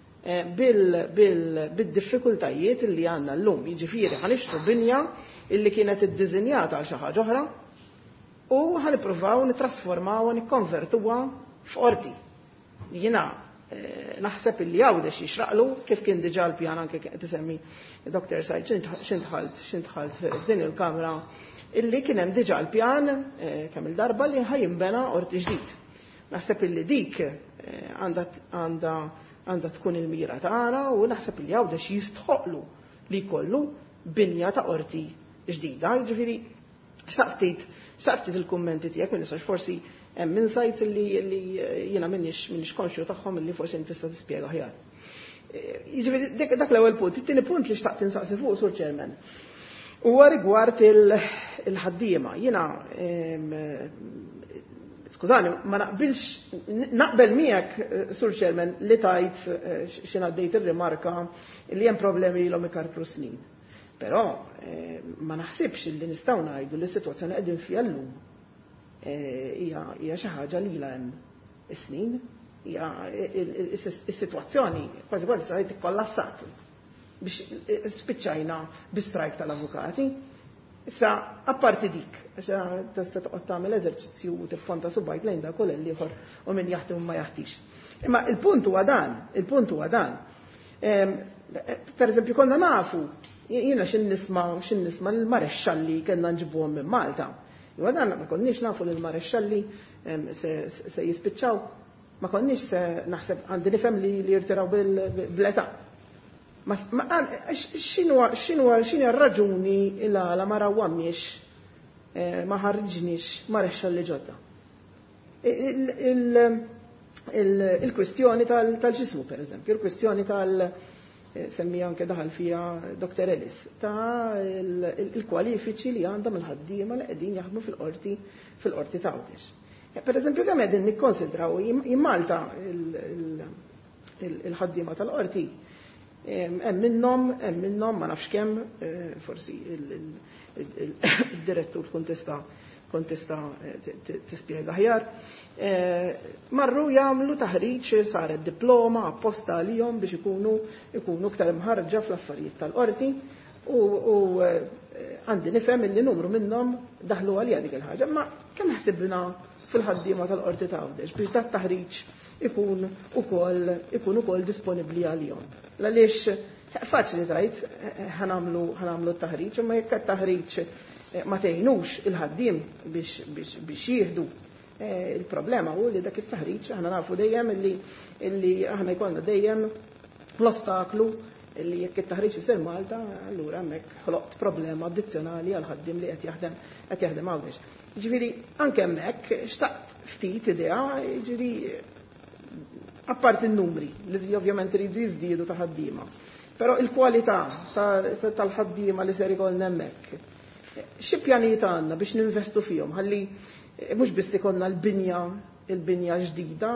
bil-diffikultajiet illi għandna llum. Jiġifieri ħanixtru binja illi kienet iddiżinjata għal xi ħaġa oħra, u ħanippruvaw nitrasformaw u nikkonvertuha f'orti. Jiena naħseb illi għawdex jixraqlu kif kien diġà l-pjan anke tisemmi Doktor Sajt x'intħalt x'intħalt f'din il-Kamra illi kien hemm diġà l-pjan kemm il-darba li ħajinbena orti ġdid. Naħseb illi dik għandha tkun il-mira tagħna u naħseb illi għawdex jistħoqlu li jkollu binja ta' orti ġdida. Jiġifieri x'saqtit Saqtit il-kummenti tiegħek minn nisax forsi hemm insights li jiena minnix minnix konxju tagħhom li forsi tista' tispjega aħjar. Jiġifieri dak l-ewwel punt, it-tieni punt li xtaqt insaqsi fuq Sur Chairman. Huwa rigward il-ħaddiema. Jiena skużani, ma naqbilx naqbel miegħek Sur Chairman li tajt xi ngħaddejt ir-rimarka li hemm problemi ilhom ikarpru snin. Però ma naħsibx li nistgħu ngħidu li s-sitwazzjoni qegħdin fiha llum hija xi ħaġa li ilha hemm is-snin, hija is-sitwazzjoni kważi kważi sa tikkollassat biex spiċċajna bi-strajk tal-avukati. Issa apparti dik, għax tista' toqgħod tagħmel eżerċizzju u tipponta subajk lejn dak ukoll ieħor u min jaħdem ma jaħtix. Imma il-punt huwa dan, il-punt huwa dan. Pereżempju konna nafu jiena xin nisma xin nisma l-marexxalli kellna nġibuhom minn Malta. Jew dan ma konniex nafu li l-marexxalli se jispiċċaw, ma konniex se naħseb għandi nifhem li jirtiraw bil-età. Ma x'inhu x'inhu x'inhi r-raġuni illa la ma rawwamniex ma ħarġniex marexxalli ġodda. Il-kwestjoni tal-ġismu pereżempju, il-kwestjoni tal- semmi anke daħal fija Doktor Ellis, ta' il-kwalifiċi li għandhom il-ħaddiema li qegħdin jaħdmu fil-qorti fil-qorti ta' Għawdex. Per eżempju kemm qegħdin nikkonsidraw Malta il-ħaddiema tal-qorti hemm minnhom hemm minnhom ma nafx kemm forsi il-direttur tkun tista' kont tista' tispjega aħjar. Marru jagħmlu taħriġ saret diploma apposta għalihom biex ikunu ikunu iktar imħarġa fl-affarijiet tal-qorti u għandi nifhem li numru minnhom daħlu għalija dik il-ħaġa, ma kemm ħsibna fil-ħaddiema tal-qorti ta' Għawdex biex dak taħriġ ikun ukoll ikun ukoll disponibbli għalihom. Għaliex faċli tajt ħanamlu ħanamlu t-taħriġ, imma jekk at-taħriġ ma tgħinux il-ħaddiem biex jieħdu il-problema hu li dak it-taħriġ aħna nafu dejjem illi aħna jkollna dejjem l-ostaklu illi jekk it-taħriġ isir Malta, allura hemmhekk ħloqt problema addizzjonali għal ħaddiem li qed jaħdem qed jaħdem Għawdex. Ġifieri anke hemmhekk xtaqt ftit idea, ġifieri apparti n-numri li ovvjament iridu jiżdiedu ta' ħaddiema. Però il-kwalità tal-ħaddiema li ser ikollna hemmhekk. Xi pjanijiet għandna biex ninvestu fihom ħalli mhux biss ikollna l-binja il-binja ġdida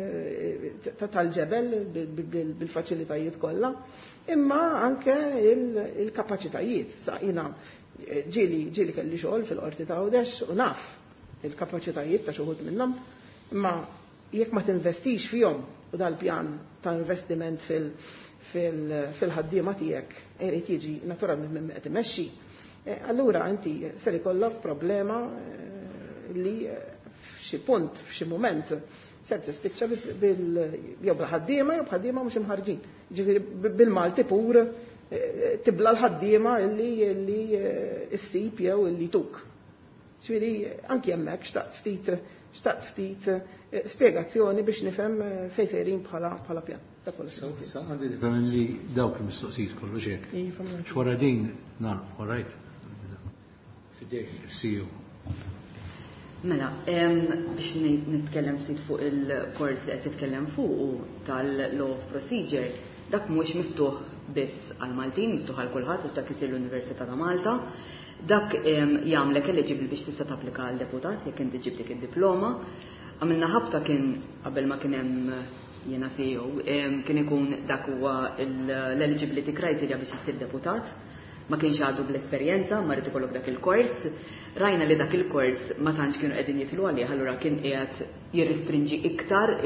tal-ġebel bil-faċilitajiet kollha, imma anke il-kapaċitajiet. Sa jiena ġieli ġieli kelli xogħol fil-qorti ta' Għawdex u naf il-kapaċitajiet ta' xi wħud minnhom, imma jekk ma tinvestix fihom u dal-pjan ta' investiment fil-ħaddiema tiegħek irid jiġi naturalment minn qed imexxi. Allura inti ser ikollok problema li f'xi punt, f'xi moment ser tispiċċa jew bħaddiema jew bħaddiema mhux imħarġin. Ġifieri bil-Malti pur tibla l-ħaddiema illi illi issib jew illi tuk. Ġifieri anki hemmhekk xtaqt ftit xtaqt ftit spjegazzjoni biex nifhem fejn sejrin bħala bħala pjan. Sa għandi nifhem li dawk il-mistoqsijiet kollu ġek. Xwara din narfu, all right? Fidejk, see you. Mela, biex nitkellem ftit fuq il-kors li qed titkellem fuq tal-Law of Procedure, dak mhuwiex miftuħ biss għal Maltin, miftuħ għal kulħadd u dak isir l-Università ta' Malta. Dak jagħmlek eligibbli biex tista' tapplika għal deputat jekk inti ġib dik id-diploma. Għamilna ħabta kien qabel ma kien hemm jiena C E O, kien ikun dak huwa l-eligibility criteria biex issir deputat. Ma kienx għadu bl-esperjenza, ma rrid ikollok dak il-kors. Rajna li dak il-kors ma tantx kienu qegħdin jitlu għalih, allura kien qiegħed jirristrinġi iktar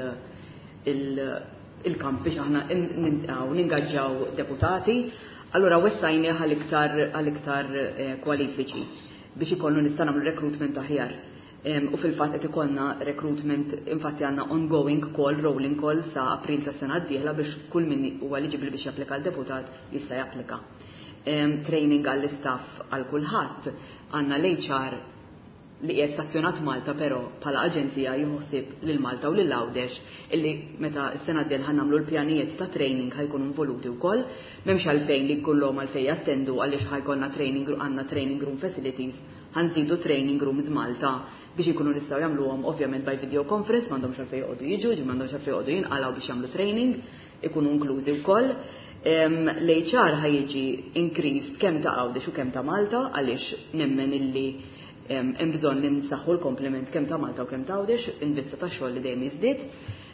il-kamp biex aħna ningaġġaw deputati. Allura wessajni għal-iktar kwalifiċi biex ikollu nista' nagħmlu recruitment aħjar. U fil-fatt qed ikollna recruitment infatti għandna ongoing call, rolling call sa April tas sena d-dieħla biex kull min huwa eligibbli biex japplika l-deputat jista' japplika. Training għall-istaff għal kulħadd għandna l-H R li qiegħed stazzjonat Malta però bħala aġenzija jħossib lil Malta u lil Għawdex illi meta s-sena d-dieħla ħannagħmlu l-pjanijiet ta' training ħajkunu involuti wkoll, m'hemmx għalfejn li jkollhom għalfejn jattendu għaliex ħajkollna training għandna training room facilities, ħanżidu training rooms Malta biex ikunu nistgħu jagħmluhom ovvjament by video conference, m'għandhomx għalfejn joqogħdu jiġu, ġi m'għandhomx għalfejn joqogħdu jinqalgħu biex jagħmlu training, ikunu inklużi wkoll. L-H R ħajjiġi increased kemm ta' Għawdex u kemm ta' Malta għaliex nemmen illi hemm bżonn li nsaħħu l-komplement kemm ta' Malta u kemm ta' Għawdex invista ta' xogħol li dejjem jiżdied.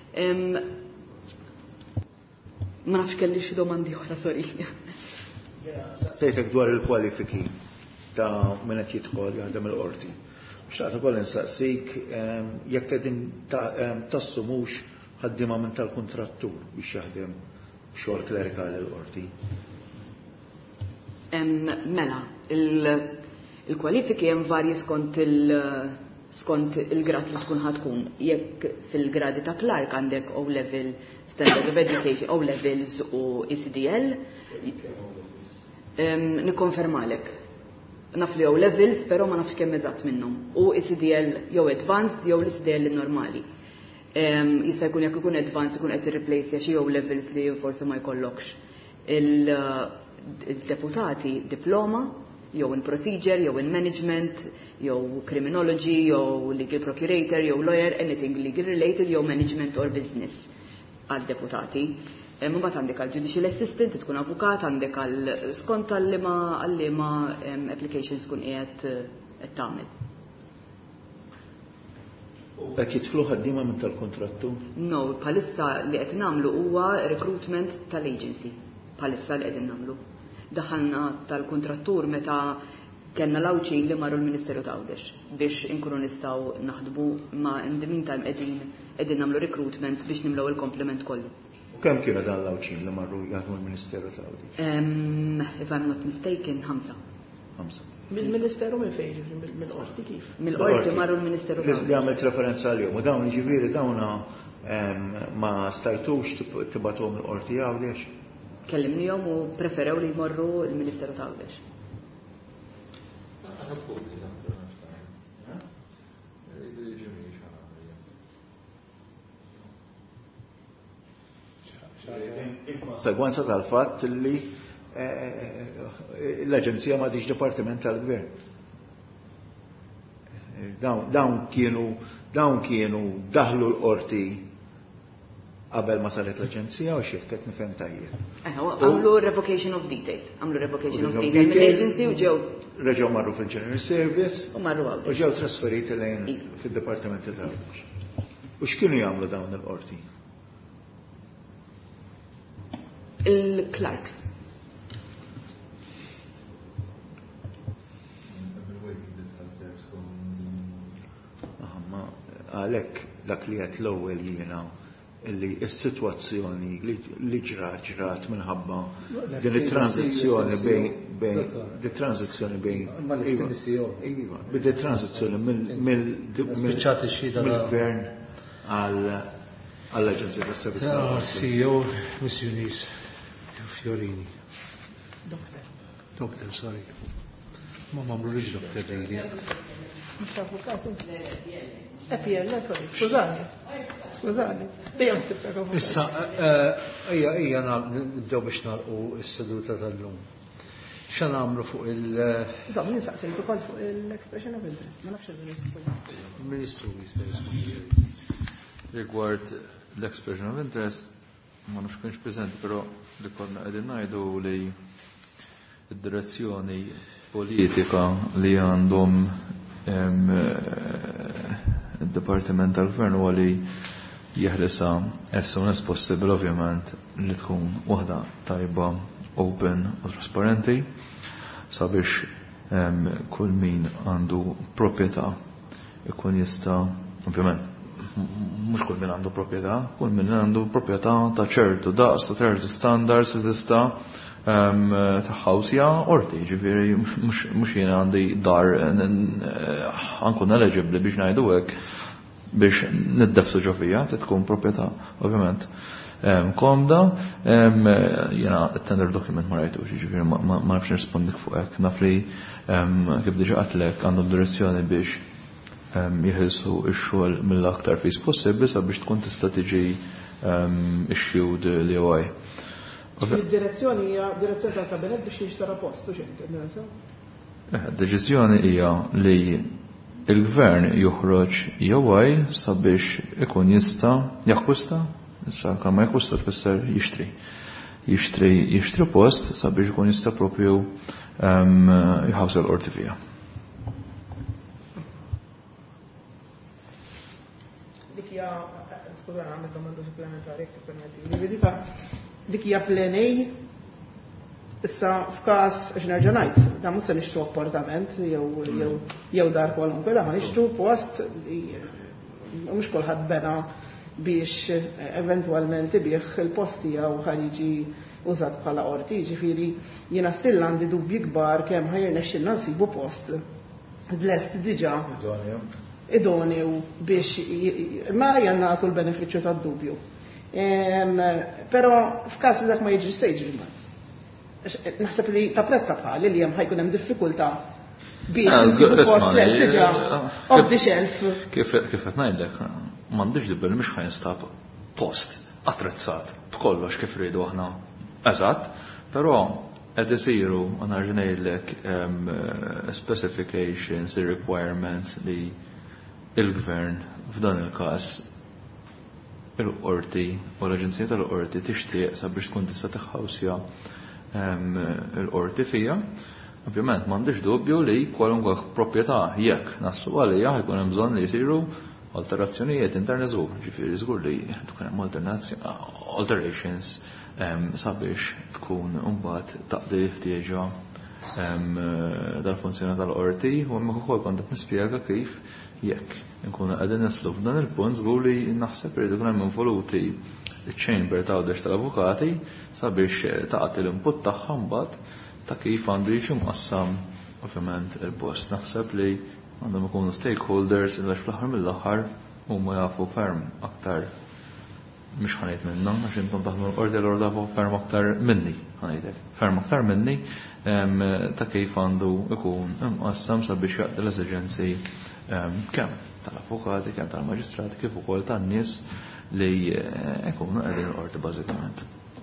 Ma nafx kelli xi domandi oħra sorry. Sejtek dwar il-kwalifiki ta' min qed jidħol jaħdem il-qorti. Xtaqt ukoll insaqsik jekk qegħdin tassumux ħaddiema minn tal-kuntrattur biex jaħdem xogħol klerikali l-qorti. Mela, il-kwalifiki hemm varji skont il-skont il-grad li tkun ħadkun. Jekk fil-gradi ta' Clark għandek O level standard of education, O levels u E C D L. Nikkonfermalek. Naf li O levels, però ma nafx kemm eżatt minnhom. U E C D L jew advanced jew l-E C D L normali. Jista' jkun jekk ikun advanced ikun qed irreplace xi O levels li forsi ma jkollokx. Il-deputati diploma jew in procedure, jew in management, jew criminology, jew legal procurator, jew lawyer, anything legal related, jew management or business għal-deputati. Mbagħad għandek għal-judicial assistant, tkun avukat, għandek għal skont għall-liema għall-liema applications tkun qiegħed tagħmel. Hekk jidħlu ħaddiema minn tal-kontrattu? No, bħalissa li qed nagħmlu huwa recruitment tal-agency. Bħalissa li qegħdin nagħmlu. Daħalna tal-kontrattur meta kellna l-awċin li marru l-Ministeru ta' Għawdex biex inkunu nistgħu naħdmu ma' in the meantime qegħdin qegħdin nagħmlu recruitment biex nimlew il-komplement kollu. U kemm kienu dan l-awċin li marru jaħdmu l-Ministeru ta' Għawdex? If I'm not mistaken, ħamsa. Ħamsa. Mill-Ministeru minn fejn, mill-qorti kif? Mill-qorti marru l-Ministeru ta' Għawdex. Li għamilt referenza għalihom u dawn jiġifieri dawna ma stajtux tibatuhom il-qorti Għawdex? Kellimnihom u preferew li jmorru l-Ministeru ta' Għawdex. Segwenza tal-fatt li l-Aġenzija ma diġ Dipartiment tal-Gvern. Dawn kienu dawn kienu daħlu l-qorti qabel ma saret l-Aġenzija u xiek qed nifhem tajjeb. Għamlu revocation of detail, għamlu revocation of detail mill-agency u ġew reġgħu marru fil-General Service u marru Għawdex. U ġew trasferiti lejn fid-Dipartiment tal-Għawdex. U x'kienu jagħmlu dawn il-qorti? Il-Clarks. Għalhekk dak li qed l-ewwel jiena illi s-sitwazzjoni li ġrat ġrat minħabba din it-tranzizzjoni bejn bejn di tranzizzjoni bejn bid tranzizzjoni mill-gvern għall-Aġenzija tas-Servizzi. C E O Miss Eunice Fiorini. Doktor. Doktor, sorry. Ma mamlu liġ doktor lejli. Mux avukat. E P L, sorry, skużani. Skużani. Dejjem sibta avukat. Issa, ejja, ejja nibdew biex nagħlqu s-seduta tal-lum. X'għan nagħmlu fuq il- Żomm ninsaqsejk ukoll fuq l-expression of interest. Ma nafx il-Ministru. Il-Ministru jista' jispondi. Rigward l-expression of interest, ma nafx kienx preżenti, però li konna qegħdin ngħidu li id-direzzjoni politika li għandhom il-Departiment tal-Gvern huwa li jeħlesa as soon as possible, ovvjament, li tkun waħda tajba, open u trasparenti, sabiex kull min għandu proprjetà ikun jista', ovvjament, mhux kull min għandu proprjetà, kull min għandu proprjetà ta' ċertu daqs, ta' ċertu standards li tista' taħħawsja orti, ġifieri mhux jiena għandi dar ankun eligibbli biex ngħidu hekk biex niddefsu ġofija, tkun proprjetà ovvjament komda, jiena t-tender document ma rajtux, ġifieri ma nafx nirrispondik fuq hekk, naf li kif diġà qatlek għandhom direzzjoni biex jħilsu x-xogħol mill-aktar fis possibbli sabiex tkun tista' tiġi issued li għaj. Il-direzzjoni hija direzzjoni tal-kabinet biex jixtara post, u xejn deċiżjoni hija li il-gvern joħroġ jewaj sabiex ikun jista' jakkwista, issa kemm ma jakkwista tfisser jixtri. Jixtri jixtri post sabiex ikun jista' propju jħawsel qorti fiha. Dik hija, skuża għandek domanda supplementari jekk tippermetti. Dik hija plan A, issa f'każ għax nerġa' ngħid, da mhux se nixtru appartament jew dar kwalunkwe, da ma nixtru post mhux kulħadd bena biex eventwalment ibih il-post tiegħu ħar jiġi użat bħala qorti, jiġifieri jiena still għandi dubji kbar kemm ħajrnexxilna nsibu post dlest diġà idoneu biex ma janna kull benefiċċju tad-dubju. Pero f'każ li dak ma jiġri sejġri ma. Naħseb li ta' prezza bħali li hemm ħajkun hemm diffikultà biex nsibu post diġà off the shelf. Kif qed ngħidlek, m'għandix dibel mhux ħajnstab post attrezzat b'kollox kif rridu aħna eżatt, però qed isiru nerġa' ngħidlek specifications, requirements li il-gvern f'dan il-każ il-qorti u l-Aġenzija tal-Qorti tixtieq sabiex tkun tista' tiħħawsja il-qorti fija. Ovvjament m'għandix dubju li kwalunkwe proprjetà jekk naslu għalija ħajkun hemm bżonn li jsiru alterazzjonijiet interni żgur, ġifieri żgur li tkun hemm alterations sabiex tkun mbagħad taqdi ħtieġa tal-funzjoni tal-qorti u hemm ukoll kont qed nispjega kif jekk nkunu qegħdin naslu f'dan il-punt żgur li naħseb irid ikun hemm involuti iċ-chamber ta' għodex tal-avukati sabiex taqgħet l-input tagħha mbagħad ta' kif għandu jiġi mqassam ovvjament il-post. Naħseb li għandhom ikunu stakeholders illa fl-aħħar mill-aħħar huma jafu ferm aktar mhux ħanejt minnhom għax intom taħdmu l-qorti l tafu ferm aktar minni ħanejtek. Ferm aktar minni ta' kif għandu ikun imqassam sabiex jaqdi l-eżiġenzi kemm tal-avukati, kemm tal-maġistrati, kif ukoll tan-nies li jkunu qegħdin l-qorti bażikament.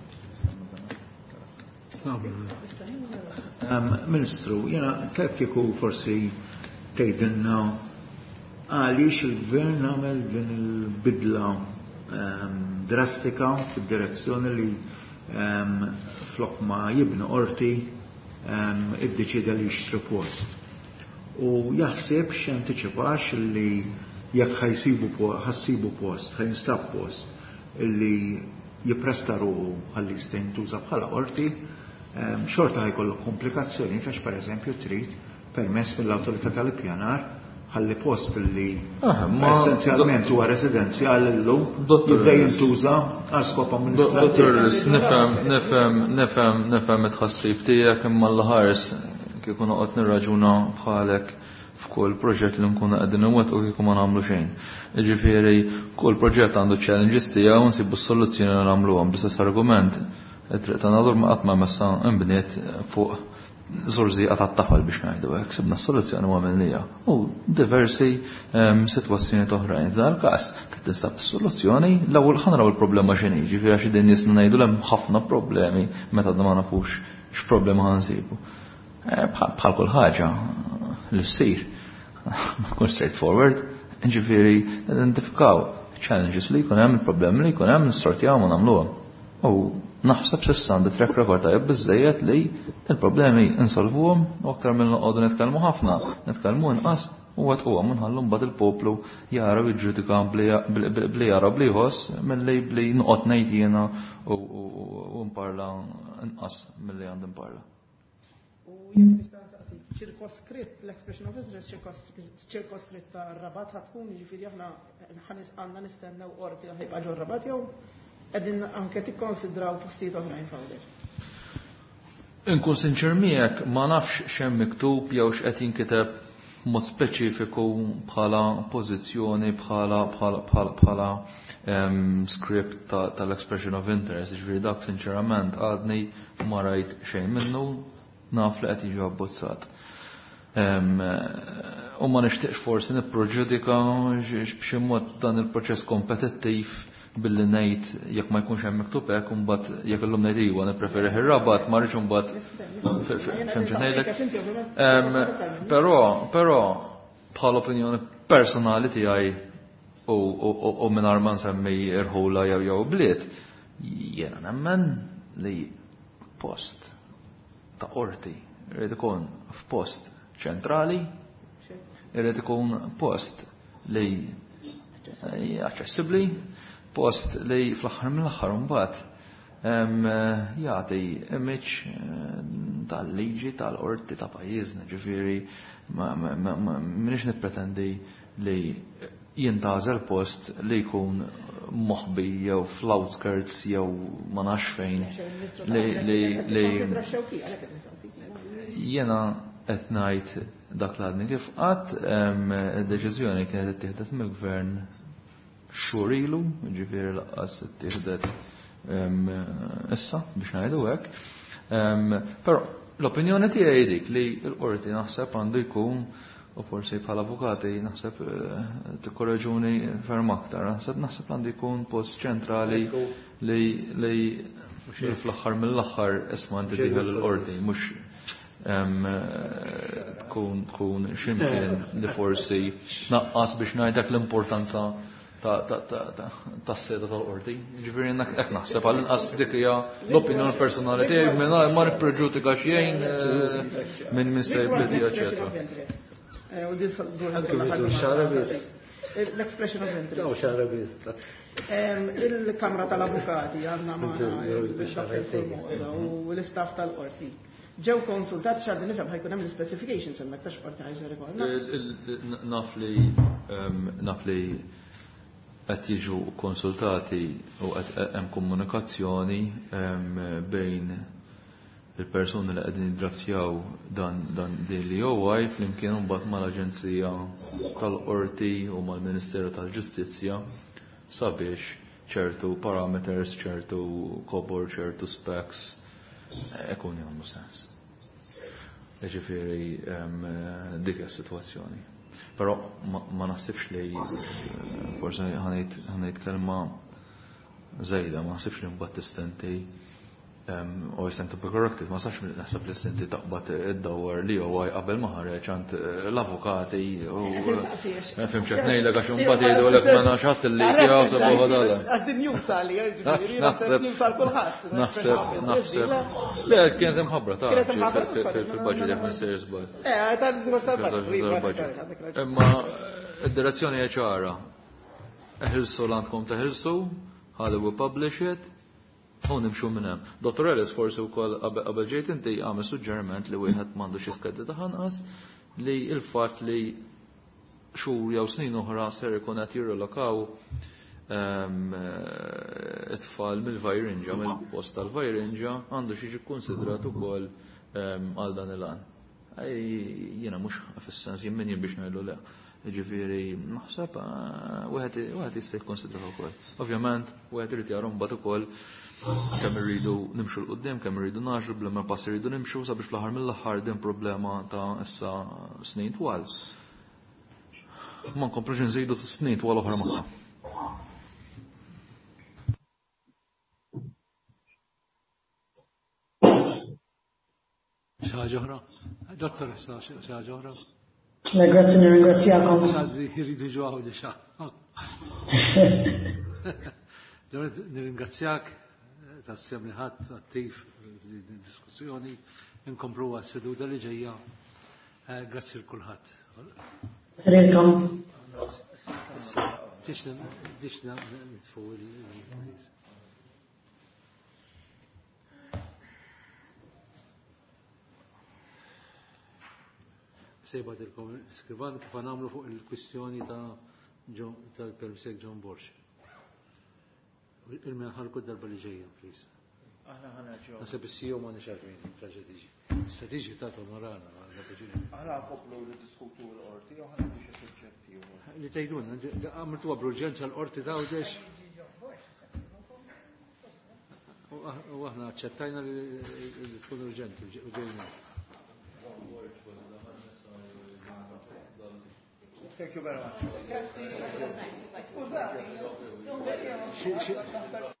Ministru, jena kif kieku forsi tgħidilna għaliex il-gvern għamel din il-bidla drastika fid-direzzjoni li flok ma jibnu qorti iddeċida li jixtri post. U jaħseb x'jantiċipax li jekk ħajsibu ħassibu post, ħajnstab post illi jippresta ruħu ħalli jista' jintuża bħala qorti, xorta ħajkollok komplikazzjoni għax pereżempju trid permess mill-awtorità tal-ippjanar ħalli post li essenzjalment huwa residenzjal illum jibda jintuża għal skop amministrattiv. Dottor, nifhem nifhem nifhem nifhem it-tħassib tiegħek imma l-ħares kieku noqgħod nirraġuna bħalek f'kull proġett li nkunu qegħdin inwettqu kieku ma nagħmlu xejn. Jiġifieri kull proġett għandu challenges tiegħu nsibu s-soluzzjoni nagħmluhom bl-istess argument. it-triq ta' nadur ma qatt ma messa imbniet fuq Zorzi għat tafal biex ngħidu hekk, sibna s-soluzzjoni u għamilnija. U diversi sitwazzjoni oħrajn. F'dal-każ tinstab is-soluzzjoni l-ewwel ħanraw il-problema x'inhi, ġifieri għax din nies ngħidu hemm ħafna problemi meta ma nafux x'problema ħansibu. Bħal kull ħaġa li ssir ma tkun straightforward, ġifieri identifikaw challenges li jkun hemm, il-problemi li jkun hemm nissortjawhom u nagħmluhom. U naħseb s'issa għandi track record tajjeb biżejjed li il-problemi insolvuhom u aktar minn noqogħdu nitkellmu ħafna, nitkellmu inqas u għad huwa minħallu mbagħad il-poplu jara u jiġġudika bli jara bli jħoss milli bli noqgħod ngħid jiena u nparla inqas milli għandi nparla. U jekk nista' nsaqsik ċirkoskritt l-expression of interest ċirkoskritt ta' Rabat ħatkun jiġifieri aħna għandna nistennew qorti ħajbqa' ġo Rabat jew għedin anke tikkonsidraw postijiet oħrajn fawder. Inkun sinċer miegħek ma nafx x'hemm miktub jew x'qed jinkiteb mod speċifiku bħala pożizzjoni bħala bħala bħala bħala script tal-expression of interest, ġifieri dak sinċerament għadni ma rajt xejn minnu naf li qed jiġi abbozzat. U ma nixtieqx forsi nipproġudika b'xi mod dan il-proċess kompetittiv billi ngħid jekk ma jkunx hemm miktub hekk u mbagħad jekk illum ngħid iwa nippreferi ir-Rabat ma rridx imbagħad fehmx ngħidlek. Però però bħal opinjoni personali tiegħi u mingħajr ma nsemmi irħula jew jew bliet jiena nemmen li post ta' qorti irid ikun f'post ċentrali, irid ikun post li aċċessibbli, post li fl-aħħar mill-aħħar mbagħad jagħti image tal-liġi tal-qorti ta' pajjiżna, ġifieri m'iniex nippretendi li jintażel post li jkun moħbi jew fl-outskirts jew ma nafx fejn li jiena qed ngħid dak l-għadni kif qatt id-deċiżjoni kienet ittieħdet mill-gvern xhur ilu, ġifieri laqqas ittieħdet issa biex ngħidu hekk. Però l-opinjoni tiegħi dik li l-qorti naħseb għandu jkun u forsi bħala avukati naħseb tikkorreġuni ferm aktar, naħseb naħseb għandu jkun post ċentrali li li fl-aħħar mill-aħħar isma' inti tieħel l-qorti mhux tkun tkun x'imkien li forsi naqqas biex ngħidlek l-importanza tas-seda tal-qorti. Ġifieri hekk naħseb għal inqas dik hija l-opinjoni personali tiegħi mingħajr ma nippreġudika xejn minn mistejbiet eċetera. L-expression of interest. Il-Kamra tal-Avukati għandna magħna u l-istaff tal-qorti. Ġew konsultat x'għaddi nifhem ħajkun hemm l-specifications hemmhekk tax qorti ħajżer ikollna. Naf li naf li qed jiġu konsultati u qed hemm komunikazzjoni bejn il-persuni li qegħdin jiddraftjaw dan dan din li huwa flimkien imbagħad mal-Aġenzija tal-Qorti u mal-Ministeru tal-Ġustizzja sabiex ċertu parameters, ċertu kobor, ċertu specs ikun jagħmlu sens. Ġifieri dik is-sitwazzjoni. Però ma naħsibx li forsi ħanejt kelma żejda, ma naħsibx li mbagħad tistenti u jistenti be corrected, ma sax naħseb li stenti taqbad id-dawwar li huwa qabel ma ħareġ għand l-avukati u fim ċek ngħidlek għax imbagħad jgħidulek ma naxħat li tiegħu sabu ħadala. Għax din jusali, ġifieri naħseb kulħadd. Naħseb naħseb le kienet imħabbra ta' fil-budget jekk mister żball. Eh, tal-budget. Imma id-direzzjoni hija ċara. Eħilsu l-għandkom teħilsu, ħadu we publish it. U nimxu minn hemm. Dottor Ellis forsi wkoll qabel ġejt inti għamel suġġeriment li wieħed m'għandux jiskredita ħanqas li l-fatt li xhur jew snin oħra ser ikun qed jirrelokaw it-tfal mill-Vajrinġa, mill-post tal-Vajrinġa għandu xi jiġi kkunsidrat ukoll għal dan il-għan. Jiena mhux fis-sens jien min jien biex ngħidu le. Ġifieri naħseb wieħed jista' jikkonsidra wkoll. Ovvjament wieħed irid jara mbagħad ukoll kemm irridu nimxu l qudiem kemm irridu naġru bl-ma pass irridu nimxu sabiex fl-aħħar mill-aħħar din problema ta' issa snin twal. Ma nkomplux nżidu snin twal oħra magħha. Xaħġa oħra? Dottor, xaħġa oħra? Grazie, nirringrazzjakom. Jiridu ġuħu di xaħ. Nirringrazzjak tas-sem li ħadd attiv diskussjoni inkomplu għas-seduta li ġejja. Grazzi l-kulħadd. Salilkom. Tixna nitfu il-Ingliż. Sejba skrivan kif għanamlu fuq il-kwistjoni tal-permissek John Borsch. Il-men ħalku darba li ġejja, please. Aħna ħana ġew. Nasib is-siju ma nixarfin, strateġi. Strateġi ta' tonorana. Aħna koplu li diskutu l-qorti, u ħana biex suġġetti. Li tajdun, għamiltu għabruġenza l-qorti ta' udex. U aħna ċettajna li tkun urġenti, u ġejna. Thank you very much.